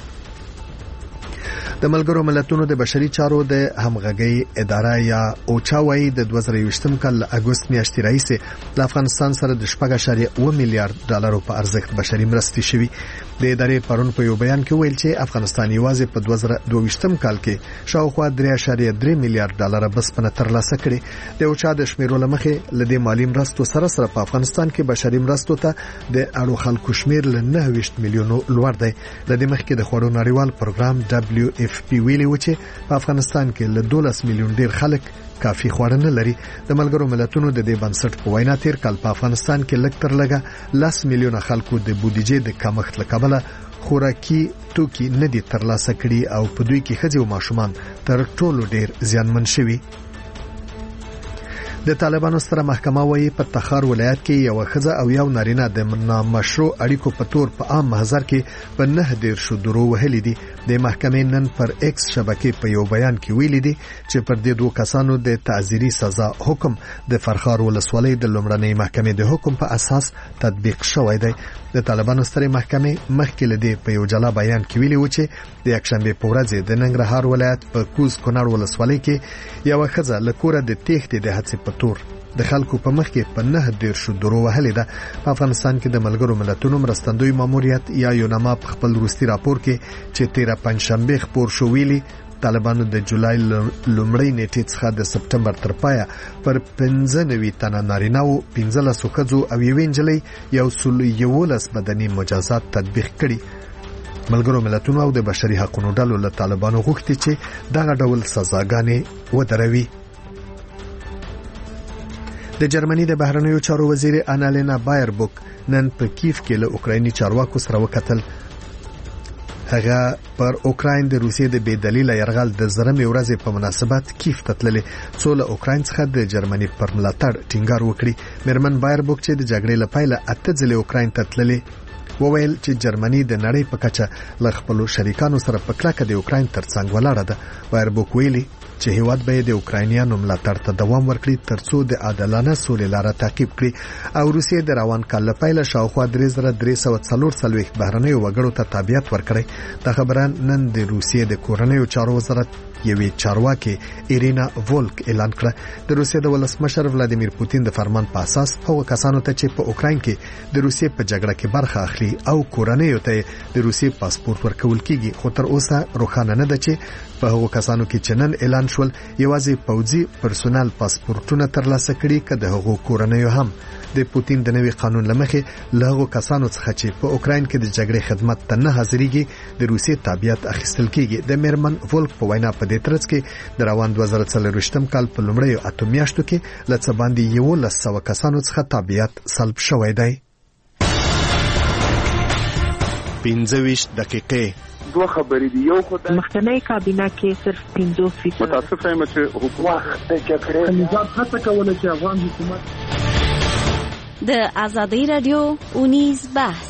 د ملګرو ملتونو د بشري چارو د همغږۍ اداره یا اوچا وایي د دوه زره یوویشتم کال له اګوست میاشتې راهیسې له افغانستان سره د شپږ اعشاریه اوه میلیارډ ډالرو په ارزښت بشري مرستې شوي. د ادارې پرون په یو بیان کې ویل چې افغانستان یوازې په دوه زره دوه ویشتم کال کې شاوخوا درې اعشاریه درې میلیارډ ډالر بسپنه ترلاسه کړې. د اوچا د شمیرو له مخې له دې مالي مرستو سره سره په افغانستان کې بشري مرستو ته د اړو خلکو شمیر له نهه ویشت میلیونو لوړ دی. د دې مخکې د خوړو نړیوال پروګرام دبليو اف پی ویلي و چې په افغانستان کې له دولس میلیون ډیر خلک کافي خواړه نه لري. د ملګرو ملتونو د دې بنسټ په وینا تیر کال په افغانستان کې لږ تر لږه لس میلیونه خلکو د بودیجې د کمښت له کبله خوراکي توکي نه دي ترلاسه کړي او په دوی کې ښځې او ماشومان تر ټولو ډیر زیانمن شوي. د طالبانو ستره محکمه وایي په تخار ولایت کې یو ښځه او یو نارینه د نامشروع اړیکو په تور په عام محضر کې په نه دیرشو درو وهلي دي. د محکمې نن پر ایکس شبکې په یو بیان کې ویلي دي چې پر دې دوه کسانو د تعزیري سزا حکم د فرخار ولسوالۍ د لومړنۍ محکمې د حکم په اساس تطبیق شوی دی. د طالبانو ستره محکمې مخکې لدی په یو جلا بیان کې ویلي و چې د یکشنبه په ورځ د ننګرهار ولایت په کوز کونړ ولسوالۍ کې یو ښځه له کوره د تېښتې د هڅې په تور د خلکو په مخ کې په نه دیرشو درو وهلې ده. په افغانستان کې د ملګرو ملتونو مرستندوی ماموریت یا یونما په خپل وروستي راپور کې چې تیره پنځشنبه خپور شو ویلي طالبانو د جولای لومړۍ نیټې څخه د سپټمبر تر پایه پر پنځه نوي تنه نارینه او پنځلسو ښځو او یوې نجلۍ یو سل یولس بدني مجازات تطبیق کړي. ملګرو ملتونو او د بشري حقوقو ډلو له طالبانو غوښتي چې دغه ډول سزاګانې ودروي. د جرمني د بهرنیو چارو وزیر انالینا بایربوک نن په کیف کې له اوکرایني چارواکو سره وکتل. هغه پر اوکراین د روسیې د بې دلیله یرغل د زرمې ورځې په مناسبت کیف ته تللی څو له اوکراین څخه د جرمني پر ملاتړ ټینګار وکړي. میرمن بایربوک چې د جګړې له پیله اته ځلې اوکراین ته تللی وویل چې جرمني د نړۍ په کچه له خپلو شریکانو سره په کلکه د اوکراین ترڅنګ ولاړه ده. بایربوک ویلي چې هیواد به د اوکراینیانو ملاتړ ته دوام ورکړي ترڅو د عادلانه سولې لاره تعقیب کړي او روسیې د روان کال لپاره شاوخوا درې زره درې سوه څلور څلوېښت بهرنیو وګړو ته تابعیت ورکړي. دا خبره نن د روسیې د کورنیو چارو وزارت یوې چارواکي ایرینا وولک اعلان کړه. د روسیې د ولسمشر ولادیمیر پوتین د فرمان په اساس هغو کسانو ته چې په اوکراین کې د روسیې په جګړه کې برخه اخلي او کورنیو ته د روسیې پاسپورت ورکول کیږي، خو تر اوسه روښانه نه ده چې په هغو کسانو کې چې نن اعلان شول یوازې پوځي پرسونل پاسپورتونه ترلاسه کړي که د هغو کورنیو هم. د پوتین د نوي قانون لمخې له هغو کسانو څخه چې په اوکراین کې د جګړې خدمت ته نه حاضرېږي د روسیې تابعیت اخیستل کیږي. د میرمن وولک په وینا په دې ترڅ کې د روان دوه زره څلوېښتم کال په لومړیو اتو میاشتو کې له څه باندې یولس سوه کسانو څخه تابعیت سلب شوی دی. پنځه ویشت دقیقې دوه خبرې دي. یو خو د مخکنی کابینه کې صرف پنځوس فیصد متاسفه یم چې حکومت د جګړې نظام هڅه کوله چې افغان حکومت د آزادۍ رادیو اونیز بحث.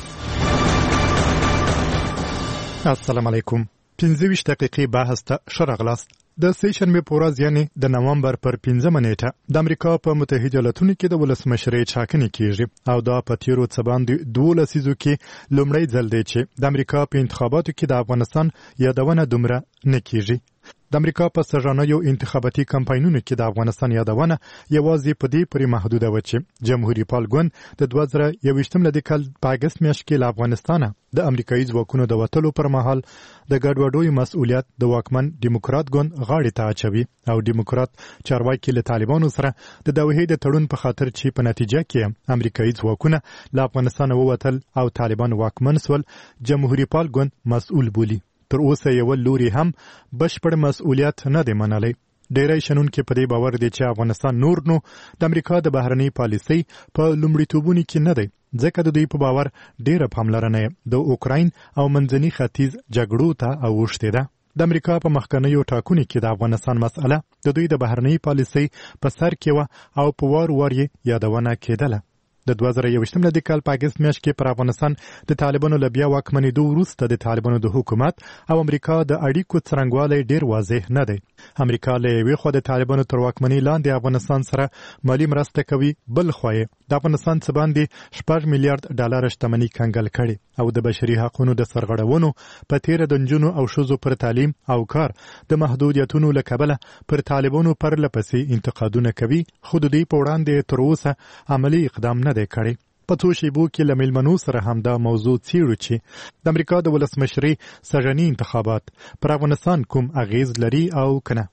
السلام علیکم. پنځه ویشت دقیقې بحث ته ښه راغلاست. د سې شنبې په ورځ یعنې د نومبر پر پنځمه نیټه د امریکا په متحده ایالاتونو کې د ولسمشرۍ ټاکنې کیږي او دا په تیرو څه باندې دوه لسیزو کې لومړی ځل دی چې د امریکا په انتخاباتو کې د افغانستان یادونه دومره نه کیږي. د امریکا په سږنیو انتخاباتي کمپاینونو کې د افغانستان یادونه یوازې په دې پورې محدوده و چې جمهوریت پال ګوند د دوه زره یوویشتم لدې کال په اګست میاشت کې له افغانستانه د امریکایي ځواکونو د وتلو پر مهال د ګډوډۍ مسؤلیت د واکمن دیموکرات ګوند غاړې ته اچوي او دیموکرات چارواکي له طالبانو سره د دوحې د تړون په خاطر چې په نتیجه کې امریکایي ځواکونه له افغانستانه ووتل او طالبان واکمن سول جمهوریت پال ګوند مسؤل بولي. تر اوسه یو لوري هم بشپړ مسؤلیت نه دی منلی. ډیری شنونکي په دې باور دي چې افغانستان نور نو د امریکا د بهرنۍ پالیسۍ په لومړیتوبونو کې نه دی، ځکه د دوی په باور ډیره پاملرنه د اوکراین او منځني ختیځ جګړو ته اوښتې ده. د امریکا په مخکنیو ټاکنو کې د افغانستان مسأله د دوی د بهرنۍ پالیسۍ په سر کې و او په وار وار یې یادونه کېدله. د دوه زره یوویشتم لدې کال په اګست میاشت کې پر افغانستان د طالبانو له بیا واکمنېدو وروسته د طالبانو د حکومت او امریکا د اړیکو څرنګوالی ډیر واضح نه دی. امریکا له یوې خوا د طالبانو تر واکمنۍ لاندې افغانستان سره مالي مرسته کوي، بل خوا یې د افغانستان څخه باندې شپږ میلیارډ ډالر شتمنۍ کنګل کړي او د بشري حقوقو د سرغړونو په تیره د نجونو او ښځو پر تعلیم او کار د محدودیتونو له کبله پر طالبانو پرله پسې انتقادونه کوي، خو د دوی په وړاندې تر اوسه عملي اقدام نه دی کړی. په څو شیبو کې له میلمنو سره هم دا موضوع څیړو چې د امریکا د ولسمشرۍ سږني انتخابات پر افغانستان کوم اغیز لري او کنه.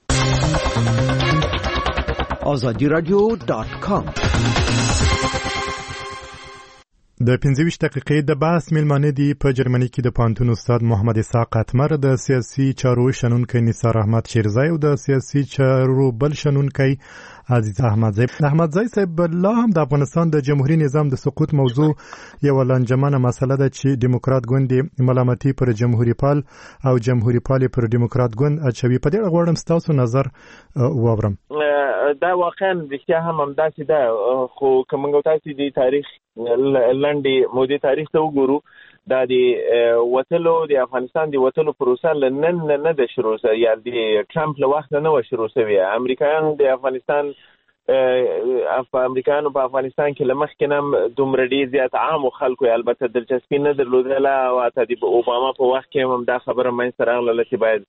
آزادی رادیو ډاټ کام د پنځه ویشت دقیقې د بحث میلمانه دي په جرمني کې د پوهنتون استاد محمد اسحاق اتمر، د سیاسي چارو شنونکی نثار احمد شیرزای او د سیاسي چارو بل شنونکی عزیز احمدزی. احمدزی صاحب، لا هم د افغانستان د جمهوریت نظام د سقوط موضوع یو لنجمنه مسله ده چې دیموکرات ګوند ملامتي پر جمهوریت پال او جمهوریت پال پر دیموکرات ګوند اچوي. په دې اړه غواړم ستاسو نظر واورم. دا واقعا رښتیا هم همداسې ده، خو که موږ تاسو د تاریخ لنډې مودې تاریخ ته وګورو، دا د وتلو د افغانستان د وتلو پروسه لنن نه ده شروع شوې، یا د ټرمپ له وخت نه و شروع شوې. امریکایانو د افغانستان امریکایانو په افغانستان کې له مخکې نه دومره ډېر زیات عامو خلکو البته دلچسپي نه درلودله، او حتی د اوباما په وخت کې هم دا خبره منځته راغله چې باید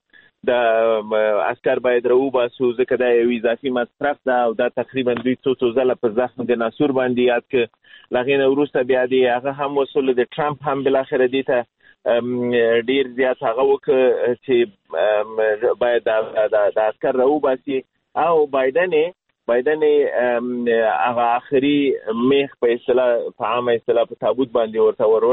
د عسکر باید راوباسو، ځکه دا یو اضافي مصرف ده، او دا تقریبا دوی څو څو ځله پر زخم د ناسور باندې یاد که له هغې نه وروسته بیا د هغه هم وصول د ټرمپ هم بالاخره دې ته ډېر زیات هغه وکړه چې باید د عسکر راوباسي، او بایدن بایدن هغه آخري میخ په اصطلاح په عامه اصطلاح په تابوت باندې ورته ور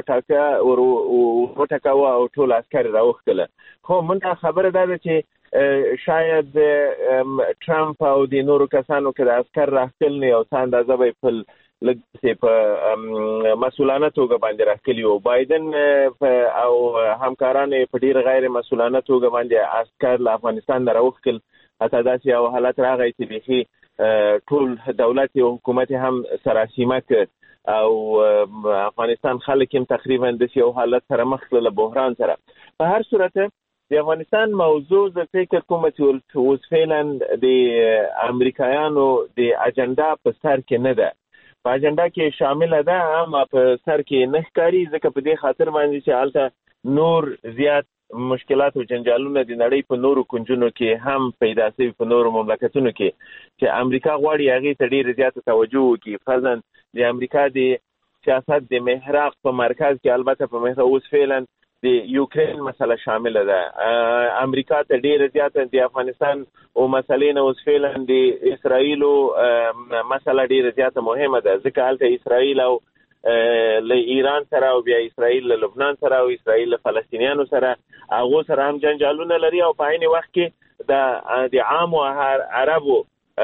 وټکاوه او ټول عسکر راوښکله. خو موږ خبره دا ده چې شاید ټرمپ او د نورو کسانو که د عسکر راښکل نه یو څه اندازه به یې په لږ په مسؤلانه توګه باندې راښکلي وو. بایدن او همکارانو یې په ډېر غیر مسؤلانه توګه باندې عسکر له افغانستان نه راوښکل، حتی داسې یو حالت راغی چې بیخي ټول دولت او حکومت هم سراسیمه کړ، او افغانستان خلک هم تقریبا د یو حالت سره مخ له بحران سره. په هر صورت د افغانستان موضوع زه فکر کوم چې اوس فعلا د امریکایانو د اجنډا په سر کې نه ده، په اجنډا کې شامل ده، اما په سر کې نه ښکاري، ځکه په دې خاطر باندې چې هلته نور زیات مشکلات او جنجالونه د نړۍ په نورو کنجونو کې هم پیدا شوي، په نورو مملکتونو کې چې امریکا غواړي هغې ته ډېره زیاته توجه وکړي. فرضاً د امریکا د سیاست د محراق په مرکز کې البته په محراق اوس فعلا د یوکرین مسله شامله ده. امریکا ته ډېره زیاته د افغانستان او مسلې نه اوس فعلا د اسرائیلو مسله ډېره زیاته مهمه ده، ځکه هلته اسرائیل او له ایران سره او بیا اسرائیل له لبنان سره او اسرائیل له فلسطینیانو سره هغو سره هم جنجالونه لري، او په عین وخت کې د عامو عربو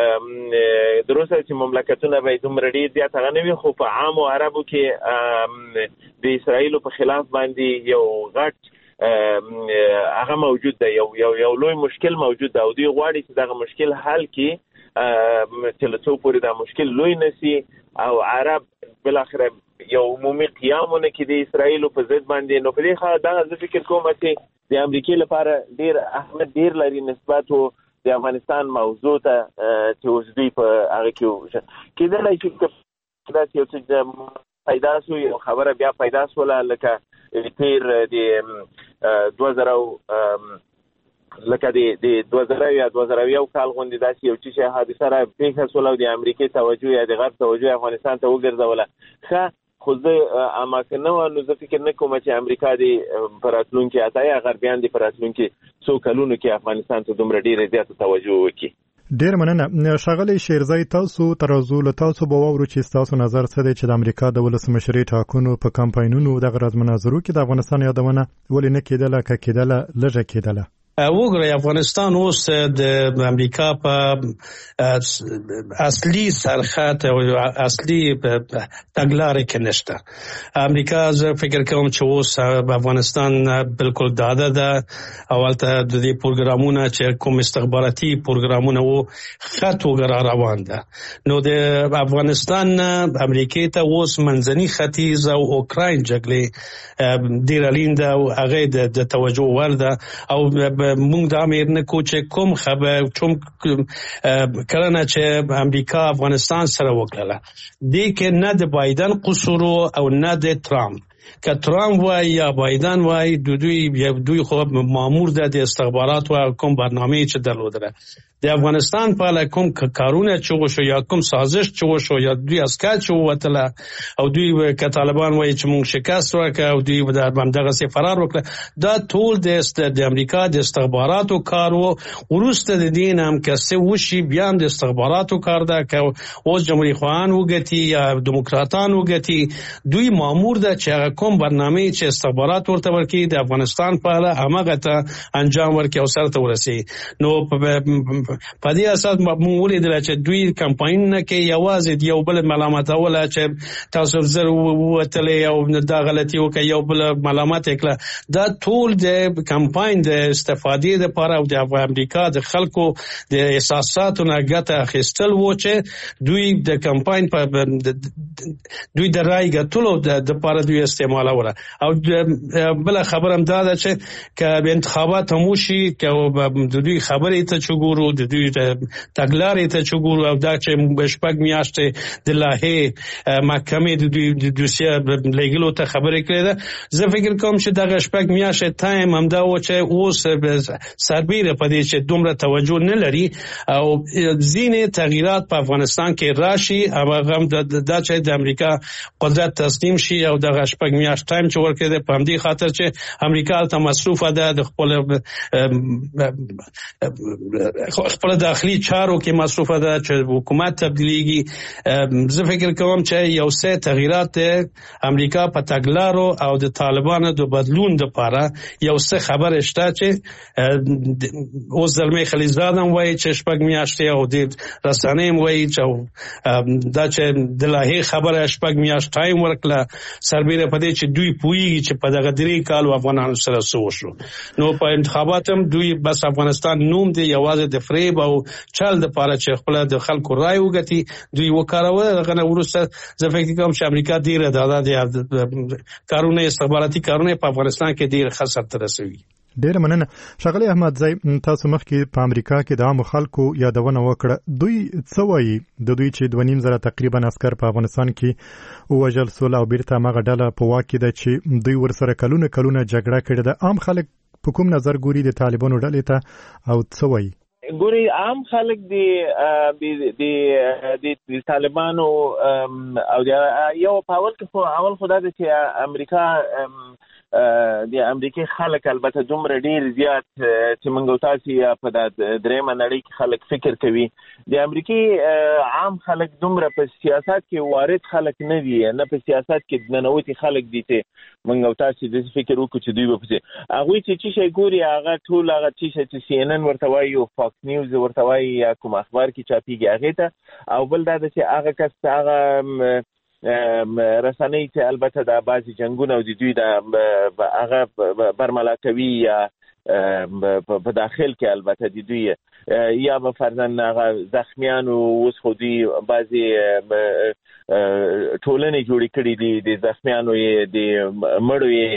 دروسه چې مملکتونه به دومره ډېر زیات هغه نه وي، خو په عامو عربو کې د اسرائیلو په خلاف باندې یو غټ هغه موجود ده، یو یو یو لوی مشکل موجود ده، او دوی غواړي چې دغه مشکل حل کړي چې له څو پورې دا مشکل لوی نشي او عرب بالاخره یو عمومي قیامونه کې د اسرائیلو په ضد باندې. نو په دې خاطر دا زه فکر کوم چې د امریکې لپاره ډېر اهمیت ډېر لري نسبت د افغانستان موضوع ته چې اوس دوی په هغه کې کېدلی شي چې داسې یو څه پیدا شو، یو خبره بیا پیدا شوله لکه تیر د دوه زره لکه د دوه زره یا دوه زره یو کال غوندې داسې یو څه حادثه را پیښه شوله او د امریکې توجه یا د غرب توجه افغانستان ته وګرځوله. ښه خو زه اماکنه و نو زه فکر نه کوم چې امریکا د په راتلونکي اته یا غربیان د په راتلونکي څو کلونو کې افغانستان ته دومره ډېره زیاته توجه وکړي. ډیر مننه ښاغلی شیرزای. تاسو تر اوسه له تاسو به واورو چې تاسو نظر څه دی چې د امریکا د ولسمشرۍ ټاکنو په کمپاینونو دغه راز مناظرو کې د افغانستان یادونه ولې نه کېدله که کېدله لږه کېدله؟ وګورئ افغانستان اوس د امریکا په اصلي سرخط او اصلي تګلارې کې نشته. امریکا زه فکر کوم چې اوس افغانستان بالکل داده ده او هلته د دې پروګرامونه چې کوم استخباراتي پروګرامونه وو خط وګرا روان ده. نو د افغانستان امریکې ته اوس منځني ختیځ او اوکراین جګړې ډېر اړین ده او هغه د توجه وړ ده او مونږ دا امیر نه کو چې کوم خبر کوم کړنه چې امریکا افغانستان سره وکړه دې کې نه د بایدن قصور او نه د ټرامپ. که ټرامپ وای یا بایدن وای دوی دوی خو مامور ده د استخبارات او کوم برنامه چې درلودره د افغانستان په اړه کوم کارونه چې وشو یا کوم سازش چې وشو یا دوی اسکا چې وتله او دوی که طالبان وایي چې موږ شکست ورکړ او دوی د همدغه سي فرار وکړه دا ټول د امریکا د استخباراتو کار وو. وروسته د دین هم که څه وشي بیا هم د استخباراتو کار ده که اوس جمهوریت خواهان وګټي یا دیموکراتان وګټي دوی مامور ده چې کوم برنامه چې استخبارات ورته ورکړي د افغانستان په اړه هغه ته انجام ورکړي او سره ته ورسي. نو په دې اساس موږ ولیدل چې دوی کمپاین نه کوي یوازې یو بل ملامتول چې تاسو زر وتلې او دا غلطي وکړي یو بل ملامت وکړه. دا ټول د کمپاین د استفادې لپاره او د امریکا د خلکو د احساساتو نه ګټه اخیستل و چې دوی د کمپاین په دوی د رای ګټلو د لپاره دوی استعمالوله. او بل خبر هم دا ده چې که انتخابات هم وشي که د دوی خبرې ته چګورو د دوی تګلارې ته چګورو او دا چې شپږ میاشتې د لاهې محکمې د دوی د دوسیه لګلو ته خبرې کړې ده. زه فکر کوم چې دغه شپږ میاشتې ټایم همدا و چې اوس سربیره په دې چې دومره توجه نه لري او ځینې تغییرات په افغانستان کې راشي او هغه دا چې د امریکا قدرت تسلیم شي او دغه شپږ میاشتې ټایم چې ورکړي ده په همدې خاطر چې امریکا ته مصروفه ده د خپل خپل داخلي چارو کې مصروفه ده چې حکومت تبدیلیږي. زه فکر کوم چې یو څه تغییرات امریکا په تګلارو او د طالبانو د بدلون لپاره یو څه خبره شته چې اوس زلمي خلیزاد هم وایي چې شپږ میاشتې او د رسنۍ هم وایي چې دا چې د لاهې خبره شپږ میاشتې ټایم ورکړه سربیره په دې چې دوی پوهیږي چې په دغه درې کالو افغانانو سره څه وشو. نو په انتخابات هم دوی بس افغانستان نوم دی یوازې د فریب او چل د پاره چې خپل د خلکو رائے وګټي دوی وکاروي. هغه ورسته زه فکر کوم چې امریکا ډیره دا د کارونه استخباراتي کارونه په افغانستان کې ډیر خسر تر رسوي. ډیر مننه ښاغلی احمد زئی. تاسو مخکې په امریکا کې د عام خلکو یادونه وکړه. دوی څه وایي د دوی چې دوه نیم زره تقریبا عسكر په افغانستان کې ووژل سول او بیرته مغه ډله په واک کې ده چې دوی ورسره کلونه کلونه جګړه کړې ده. عام خلک په کوم نظر ګوري د طالبانو ډلې ته او څه وایي؟ ګوري عام خلک د د د طالبانو او یو په اول کې خو اول خدای دې چې امریکا د امریکای خلک البته دومره ډیر زیات چې موږ تاسو په د درېمه نړۍ کې خلک فکر کوي د امریکای عام خلک دومره په سیاست کې وارد خلک نه دي نه په سیاست کې ننوتي خلک دي چې موږ تاسو د فکر وکړو چې دوی په هغه چې شي ګوري هغه ټول هغه چې سی ان ان ورته وایي او فاکس نیوز ورته وایي یا کوم اخبار کې چاپیږي هغه ته او بل دا چې هغه کس هغه رسنۍ چې البته د بعضی جنگونه او د دوی د هغه برملا کوي یا په داخل کې البته د دوی یا به فرضاً هغه زخمیان او اوس خو دوی بعضی ټولنې جوړې کړې دي د زخمیانو د مړو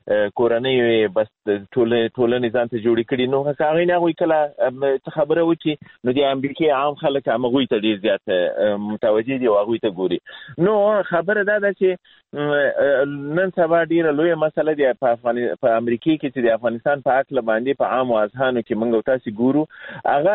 کورنۍ بس ټولنې ټولنې ځان ته جوړې کړي نو هغه نه غوي کله څه خبره وکړي نو د امریکای عام خلک هم غوي ته ډیر زیات متوجه دي او غوي ته ګوري نو خبره دا ده چې نن سبا ډیره لویه مسله ده په افغان په امریکا کې چې د افغانستان په اړه باندې په عام اذهانو کې موږ تاسو ګورو هغه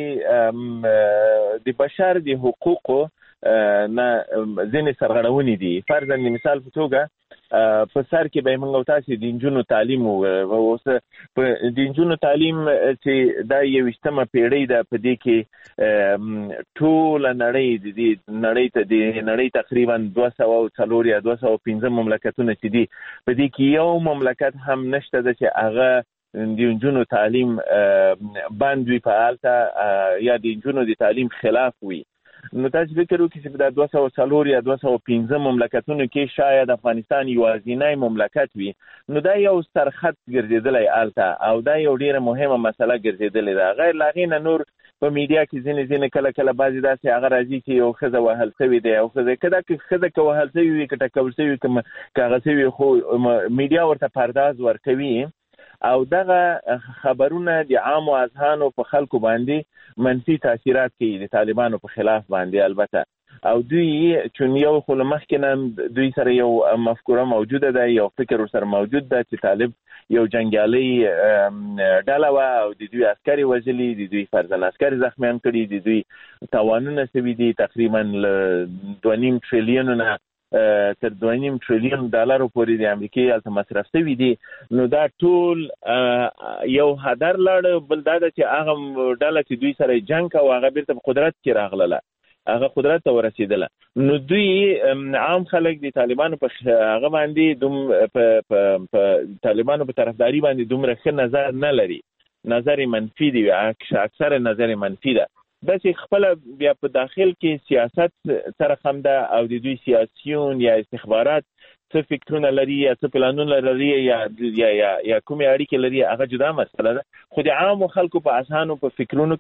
د د بشر د حقوقو نه ځینې سرغړونې دي فرضاً مثال په توګه په سر کې به موږ تاسو د انجونو تعلیم او اوس په د انجونو تعلیم چې دا یوشتمه پیړۍ ده په دې کې ټول نړۍ د نړۍ ته د نړۍ تقریبا دوه سوه او څلور یا دوه سوه او پنځه مملکتونه چې دي په دې کې یو مملکت هم نشته ده چې هغه د انجونو تعلیم بند وي په حالت یا د انجونو د تعلیم خلاف وي نو تاسو فکر وکړئ چې په دوه سوه څلور یا دوه سوه پنځه مملکتونو کې شاید افغانستان یوازینی مملکت وي نو دا یو سرخط ګرځېدلی هلته او دا یو ډیره مهمه مسله ګرځېدلې ده غیر له هغې نه نور په میډیا کې ځینې ځینې کله کله بعضې داسې هغه راځي چې یو ښځه وهل شوې دی او ښځه که دا ښځه که وهل شوې وي که ټکول شوې که هغه شوې خو میډیا ورته پرداز ورکوي او دغه خبرونه د عامو اذهانو په خلکو باندې منفي تاثیرات کوي د طالبانو په خلاف باندې البته او دوی چون یو خو مخکې نه دوی سره یو مفکوره موجوده ده یو فکر سره موجود ده چې طالب یو جنګیالي ډله وه او د دوی عسکري وژلي د دوی فرضاً عسکري زخمیان کړي د دوی تاوانونه شوي دي تقریبا دوه نیم تریلیون نه تر دوه نیم تریلیون ډالرو پورې د امریکای هلته مصرف شوي دي نو دا ټول یو هدر لاړ بل دا ده چې هغه ډله چې دوی سره جنګ کوي هغه بیرته په قدرت کې راغله هغه قدرت ته ورسېدله نو دوی عام خلک د طالبانو په هغه باندې دوم په طالبانو په طرفداري باندې دومره ښه نظر نه لري نظر منفي دی اکثر نظر منفي ده دا چې خپل بیا په داخل کې سیاست سره خم ده او د دوی سیاسیون یا استخبارات څه فکرونه لري یا څه پلانونه لري یا یا یا کومې اړیکې لري هغه جدا مسله ده خو د عامو خلکو په اذهانو په فکرونو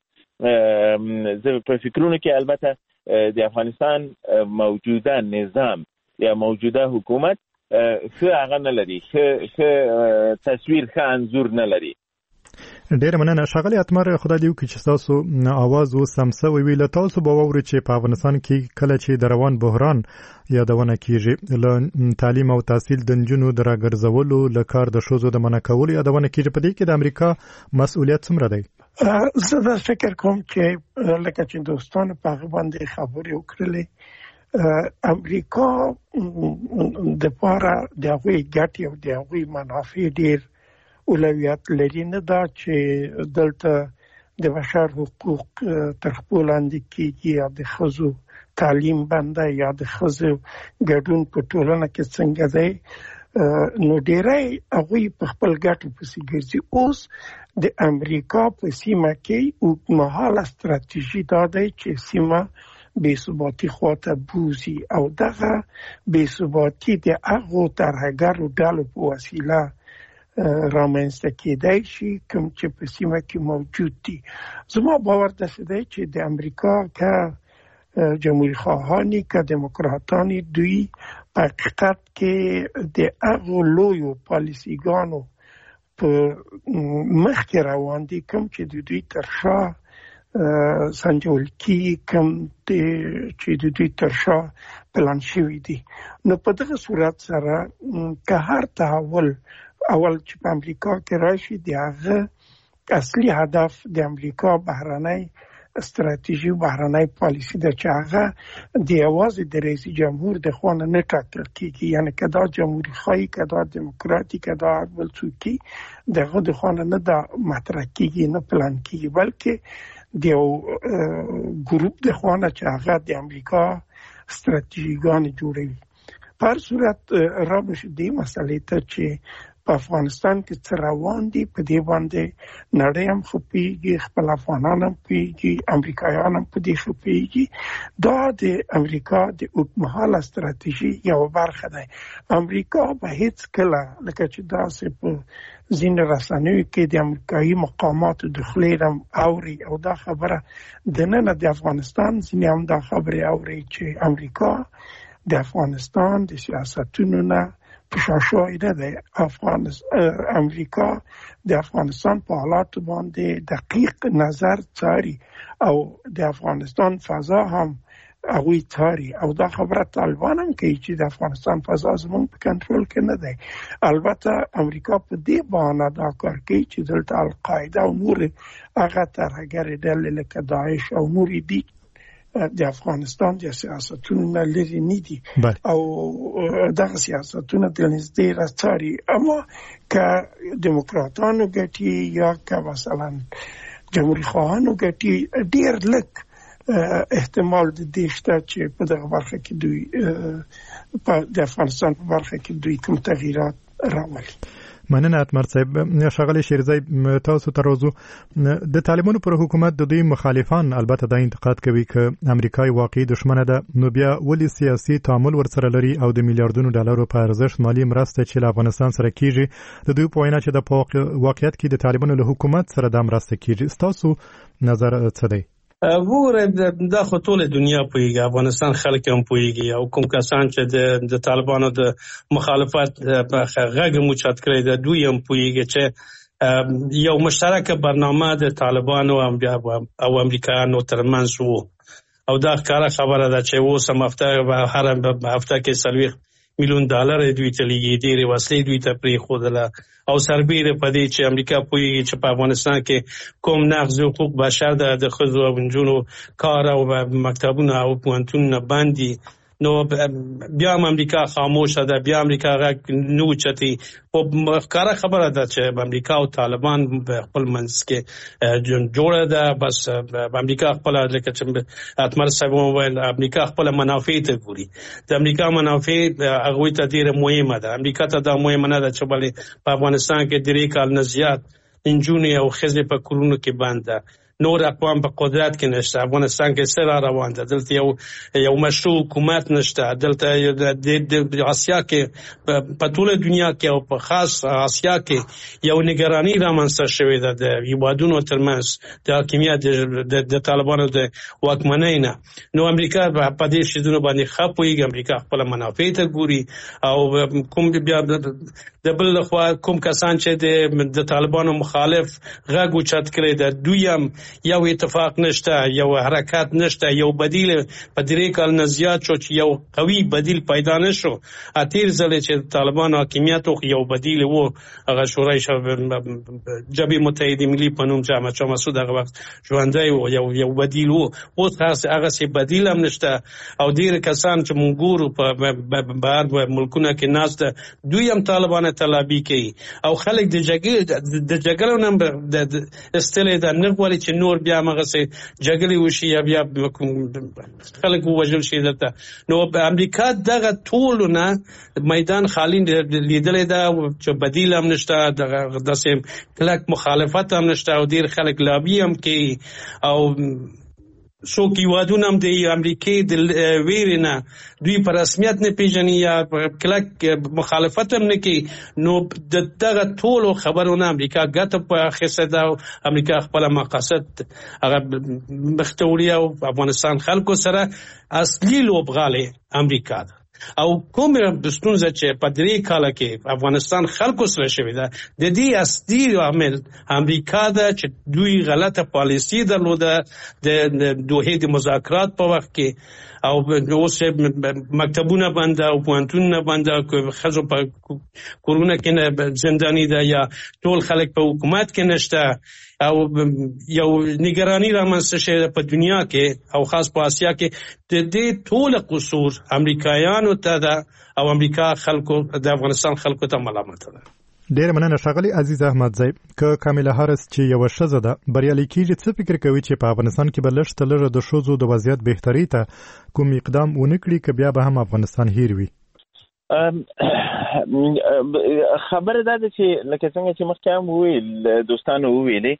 باندې زه په فکرونو کې البته د افغانستان موجوده نظام یا موجوده حکومت ښه هغه نه لري ښه تصویر ښه انځور نه لري ډیر مننه ښاغلی اتمر خدای دې وکړي چې تاسو اواز اوس سم سوی وي له تاسو به واورئ چې په افغانستان کې کله چې د روان بحران یادونه کیږي له تعلیم او تحصیل د نجونو د راګرځولو له کار د ښځو د منع کولو یادونه کیږي په دې کې د امریکا مسؤلیت څومره دی زه دا فکر کوم چې لکه چې دوستانو په هغه باندې خبرې وکړلې امریکا د پاره د هغوی ګټې او د هغوی منافع ډیر اولویت لري نه دا چې دلته د بشر حقوق تر خپل لاندې کیږي یا د ښځو تعلیم بنده یا د ښځو ګډون په ټولنه کې څنګه دی نو ډیری هغوی په خپل ګټو پسې ګرځي اوس د امریکا په سیمه کې اوږدمهاله ستراتیژي دا دی چې سیمه بې ثباتي خواته بوزي او دغه بې ثباتي د هغو ترهګرو ډلو په وسیله رامنځته کېدای شي کوم چې په سیمه کې موجود دي زما باور داسې دی چې د امریکا که جمهوری خواهانی که دموکراتانی دوی په حقیقت کې د هغو لویو پالیسیګانو په مخ کې روان دي کوم چې د دوی تر شا سنجول کېږي کوم چې د دوی تر شا پلان شوي دي نو په دغه صورت سره که هر تحول اول چې په امریکا کې راشي د هغه اصلي هدف د امریکا بهرنۍ ستراتیژي بهرنۍ پالیسي ده چې هغه د یوازې د رئیس جمهور د خوا نه نه ټاکل کېږي یعنې که دا جمهوري خواهي که دا دموکراتي که دا هر بل څوک د هغه د خوا نه نه دا مطرح کېږي نه پلان کېږي بلکې د یو ګروپ د خوا نه چې هغه د امریکا ستراتیژیګانې جوړوي په هر صورت را بشي دې مسئلې ته چې په افغانستان کې څه روان دي په دې باندې نړۍ هم ښه پوهېږي خپل افغانان هم پوهېږي امریکایان هم په دې ښه پوهېږي دا د امریکا د اوږدمهاله ستراتیژي یوه برخه دی امریکا به هیڅ کله لکه چې داسې په ځینې رسنیو کې د امریکایي مقاماتو د خولې نه اوري او دا خبره دننه د افغانستان ځینې هم دا خبرې اوري چې امریکا د افغانستان د سیاستونو نه شاشوی نه دی. امریکا د افغانستان په حالات باندې دقیق نظر څاري او د افغانستان فضا هم هغوی څاري او دا خبره طالبان هم کوي چې د افغانستان فضا زموږ په کنټرول کې نه دی. البته امریکا په دې بهانه دا کار کوي چې دلته القاعده او نور هغه ترهګرې ډلې لکه داعش او نور دي د افغانستان د سیاستونو لري نه دي او دغه سیاستونه د نږدې راڅاري. اما که دیموکراتانو ګټي یا که مثلا جمهوریت خواهانو ګټي ډیر لږ احتمال د دې شته چې په دغه برخه کې دوی په د افغانستان په برخه کې دوی کوم تغییرات راولي. مننه اتمر صاحب. ښاغلی شیرزی تاسو ته راځو. د طالبانو پر حکومت د دوی مخالفان البته دا انتقاد کوي چې امریکا واقعي دشمنه ده، نو بیا ولې سیاسي تعامل ورسره لري او د میلیارډونو ډالرو په ارزښت مالی مرسته چې له افغانستان سره کیږي د دوی په وینا چې د واقعیت کې د طالبانو له حکومت سره دا مرسته کیږي. تاسو نظر څه دی؟ وګوره دا خو ټول دنیا پوهیږي، افغانستان خلک هم پوهیږي او کوم کسان چې د طالبانو د مخالفت غږ موچات کړی د دوی هم پوهیږي چې یو مشترکه برنامه د طالبانو او امریکایانو ترمنځ وو او دا ښکاره خبره ده چې اوس هم هفته هر هفته کې څلوېښت میلیون ډالر دوی ته لیږي، ډېرې وسلې دوی ته پرېښودله او سربیره په دې چې امریکا پوهیږي چې په افغانستان کې کوم نقض حقوق بشر ده، د ښځو او نجونو کار او مکتبونه او پوهنتونونه بند دي، نو بیا هم امریکا خاموشه ده، بیا امریکا غږ نه اوچتي. خو ښکاره خبره ده چې امریکا او طالبان په خپل منځ کې جوړه ده. بس امریکا خپل لکه چې اتمر صاحب وویل امریکا خپل منافع ته ګوري، د امریکا منافع هغوی ته ډېره مهمه ده. امریکا ته دا مهمه نه ده چې بلې په افغانستان کې درې کال نه زیات نجونې او ښځې په کورونو کې بند ده، نور اقوام په قدرت کې نشته، افغانستان کې سره روان ده، دلته یو یو مشروع حکومت نشته، دلته د آسیا کې په ټول دنیا کې او په خاص آسیا کې یو نگرانی رامنځته شوې ده د هیوادونو ترمنځ د حاکمیت د طالبانو د واکمنۍ نه. نو امریکا په دې شیزونو باندې ښه پوهېږي، امریکا خپل منافع ته ګوري او کوم بیا د بل خوا کوم کسان چې د طالبانو مخالف غږ اوچت کړی ده دوی هم یو اتفاق نشته، یو حرکت نشته، یو بدیل په درې کال نه زیات شو چې یو قوي بدیل پیدا نشو. اتیر ځلې چې طالبان حاکمیت یو بدیل وو هغه شورای جبهه متحده ملي په نوم چې احمد شاه مسعود هغه وخت ژوندی و، یو یو بدیل وو، اوس هغه څه بدیل هم نشته او ډېر کسان چې مونږ ګورو په بهر ملکونه کې ناست دوی هم طالبان طلبي کوي او خلک د جګړې د جګړو نه استلې د نه غواړي چې نور بیا هغه څه جګړې وشي یا بیا خلک ووژل شي دلته. نو امریکا دغه ټول نه میدان خالی لیدلې ده چې بدیل هم نشته، داسې کلک مخالفت هم نشته او ډېر خلک لابي هم کوي او څوک هیوادونه هم د امریکې د ویرې نه دوی په رسمیت نه پیژني یا کلک مخالفت هم نه کوي. نو د دغه ټولو خبرو نه امریکا ګټه په اخیسته ده او امریکا خپل مقاصد هغه مخته وړي او افغانستان خلکو سره اصلي لوبغالی امریکا ده او کوم ستونزه چې په درې کاله کې افغانستان خلکو سره شوې ده د دې اصلي عامل امریکا ده چې دوی غلطه پالیسي درلوده د دوحې د مذاکرات په وخت کې او اوس مکتبونه بند او پوهنتونونه بند، ښځو په کورونه کې زنداني ده یا ټول خلک په حکومت کې نشته او یو نگرانی رامنځته شوې په دنیا کې او خاص په آسیا کې. د دې ټول قصور امریکایانو ته ده او امریکا خلکو د افغانستان خلکو ته ملامت ده. ډېر مننه ښاغلی عزیز احمد زی. که کامله هارس چې یو ښځه ده بریالي کیږي څه فکر کوي چې په افغانستان کې به لږ ته لږه د ښځو د وضعیت بهتري ته کوم اقدام ونه کړي که بیا به هم افغانستان هیر وي؟ خبره دا ده چې لکه څنګه چې مخکې هم وویل دوستانو وویلې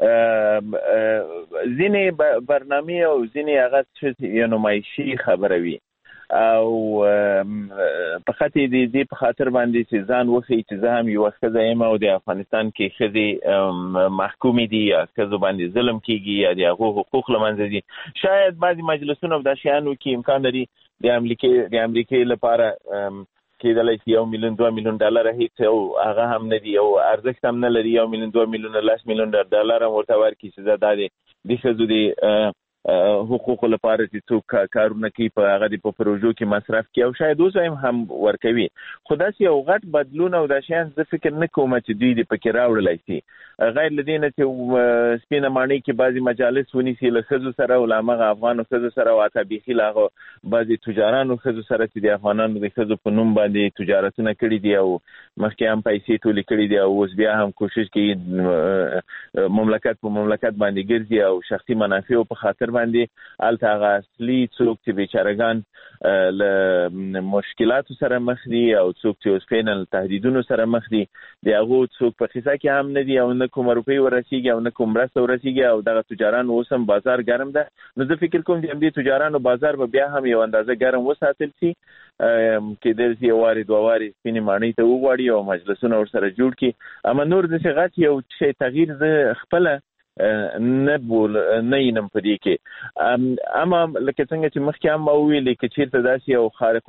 ځینې برنامې او ځینې هغه یو نمایشي خبره وي او په خاطر دې په خاطر باندې چې ځان وښیي چې زه هم یوه ښځه یم او د افغانستان کې ښځې محکومې دي یا ښځو باندې ظلم کېږي یا د هغو حقوق له منځه ځي. شاید بعضې مجلسونه او دا شیانو کې امکان لري د امریکې د امریکې لپاره کېدلی شي یو میلیون دوه میلیون ډالر هیڅ او هغه هم نه دی او ارزښت هم نه لري یو میلیون دوه میلیون لس میلیون ډالر هم ورته ورکړي چې دا د دې ښځو د حقوقو لپاره چې څوک کارونه کوي په هغه د په پروژو کې مصرف کوي او شاید اوس هم ورکوي. خو داسې یو غټ بدلون او دا شیان زه فکر نه کوم چې دوی دې پکې راوړلی شي، غیر له دې نه چې سپینه ماڼۍ کې بعضې مجالس ونیسي له ښځو سره او له همغه افغانو ښځو سره او حتی بیخي له هغه بعضې تجارانو ښځو سره چې د افغانانو د ښځو په نوم باندې تجارتونه کړي دي او مخکې هم پیسې ټولې کړي دي او اوس بیا هم کوشش کوي مملکت په مملکت باندې ګرځي او شخصي منافعو په خاطر باندې الته هغه اصلي څوک چې بیچارهګان له مشکلاتو سره مخ دي او څوک چې اوس فینل تهدیدونو سره مخ دي د هغو څوک په خیسه کې هم نه دي او نه کوم روپۍ ورسیږي او نه کوم مرسته ورسیږي او دغه تجاران اوس هم بازار ګرم ده. نو زه فکر کوم چې همدې تجارانو بازار به بیا هم یو اندازه ګرم وساتل شي، کېدای شي یو وارې دوه وارې سپینې ماڼۍ ته وغواړي او مجلسونه ورسره جوړ کړي. اما نور داسې غټ یو شی تغییر زه خپله نه بول نه ینم په دې کې. اما لکه څنګه چې مخکې هم ما وویلې که چېرته داسې یو خارق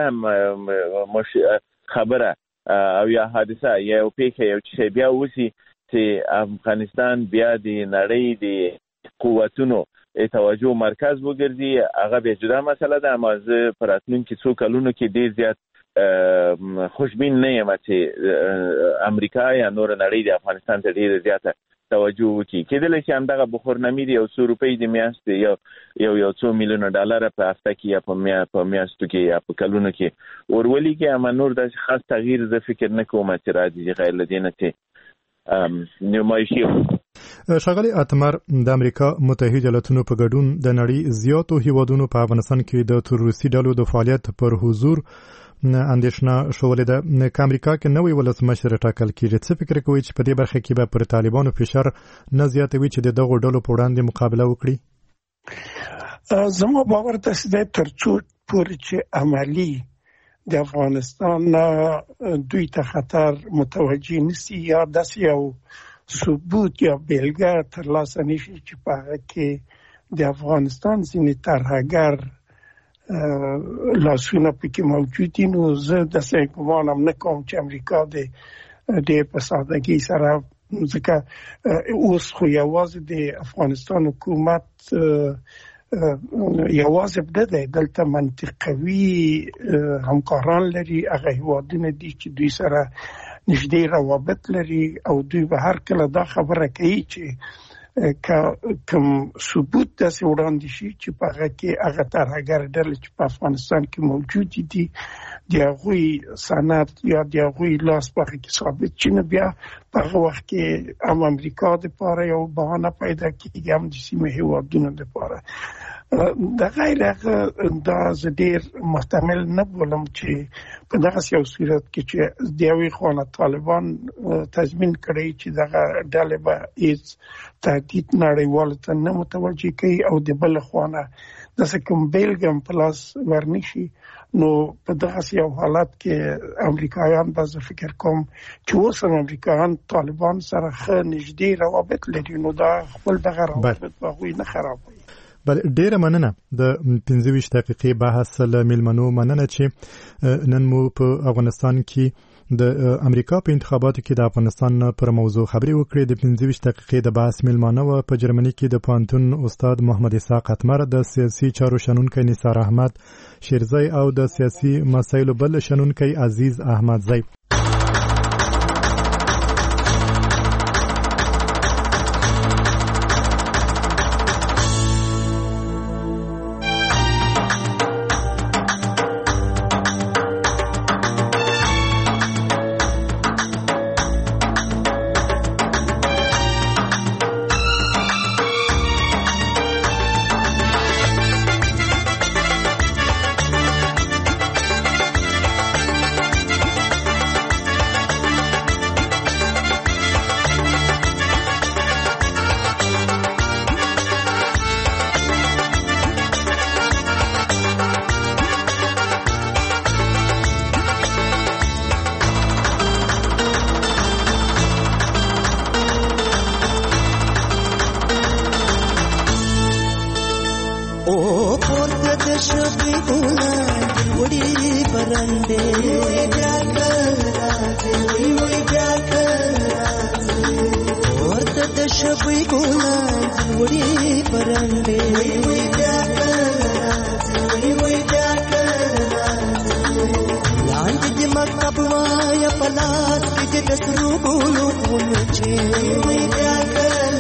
العاده خبره او یا حادثه یا یو پیښه یو شی بیا وشي چې افغانستان بیا د نړۍ د قوتونو توجه مرکز وګرځي، هغه بیا جدا مسله ده. اما زه په راتلونکي څو کلونو کې ډېر زیات خوشبین نه یم چې امریکا یا نور نړۍ د افغانستان ته ډېره زیاته توجه وکړي. کېدلی شي همدغه بخورنامي د یو څو روپۍ د میاشتې یو یو یو څو میلیونه ډالره په هفته کې یا په میا په میاشتو کې یا په کلونو کې ورولېږي. اما نور داسې خاص تغییر زه فکر نه کوم چې راځي غیر له دې نه چې نمایشي. ښاغلی اتمر، د امریکا متحده ایالاتونو په ګډون د نړۍ زیاتو هیوادونو په افغانستان کې د تروریستي ډلو د فعالیت پر حضور اندېښنه شولې ده. که امریکا کې نوی ولسمشر ټاکل کېږي، څه فکر کوئ چې په دې برخه کې به پر طالبانو فشار نه زیاتوي چې د دغو ډلو په وړاندې مقابله وکړي؟ زما باور داسې دی تر څو پورې چې عملي د افغانستان دوی ته خطر متوجه نشي یا داسې یو ثبوت یا بیلګه ترلاسه نشي چې په هغه کې د افغانستان ځینې ترهګر لاسونه پکې موجود دي، نو زه داسې ګمان هم نه کوم چې امریکا د ډېر په سادګۍ سره، ځکه اوس خو یوازې د افغانستان حکومت یوازې نه دی، دلته منطقوي همکاران لري، هغه هیوادونه دي چې دوی سره نږدې روابط لري او دوی به هر کله دا خبره کوي چې که کوم ثبوت داسې وړاندې شي چې په هغه کې هغه ترهګر ډلې چې په افغانستان کې موجودې دي د هغوی سند یا د هغوی لاس په هغه کې ثابت شي، نو بیا په هغه وخت کې هم امریکا دپاره یو بهانه پیدا کېږي، هم د سیمې هېوادونو دپاره. د غیر هغه دا زه ډېر محتمل نه بولم چې په دغسې یو صورت کې چې د یوې خوا طالبان تضمین کړی چې دغه ډلې به هېڅ تهدید نړیوالو ته نه متوجه کوي او د بلې خوا نه داسې کوم بیلګه هم په لاس ورنشي، نو په دغسې یو حالت کې امریکایان به زه فکر کوم چې اوس هم امریکایان طالبان سره ښه نږدې روابط لري، نو دا خپل دغه روابط به هغوی نه خرابوي. بل ډیره مننه د پنځه ویشت دقیقې بحث له میلمنو، مننه چې نن مو په افغانستان کې د امریکا په انتخاباتو کې د افغانستان پر موضوع خبرې وکړې. د پنځه ویشت دقیقې د بحث میلمانه و په جرمني کې د پوهنتون استاد محمد اسحاق اتمر، د سیاسي چارو شنونکی نثار احمد شیرزی او د سیاسي مسایلو بل شنونکی عزیز احمدزی. ओ पोर्त शबी गुना वड़ी परंदे ژرندې وي بیا کله وي بیا کله لاندې د مکتب وایه په لاس کې د سرو ګلو غونچې وي بیا کله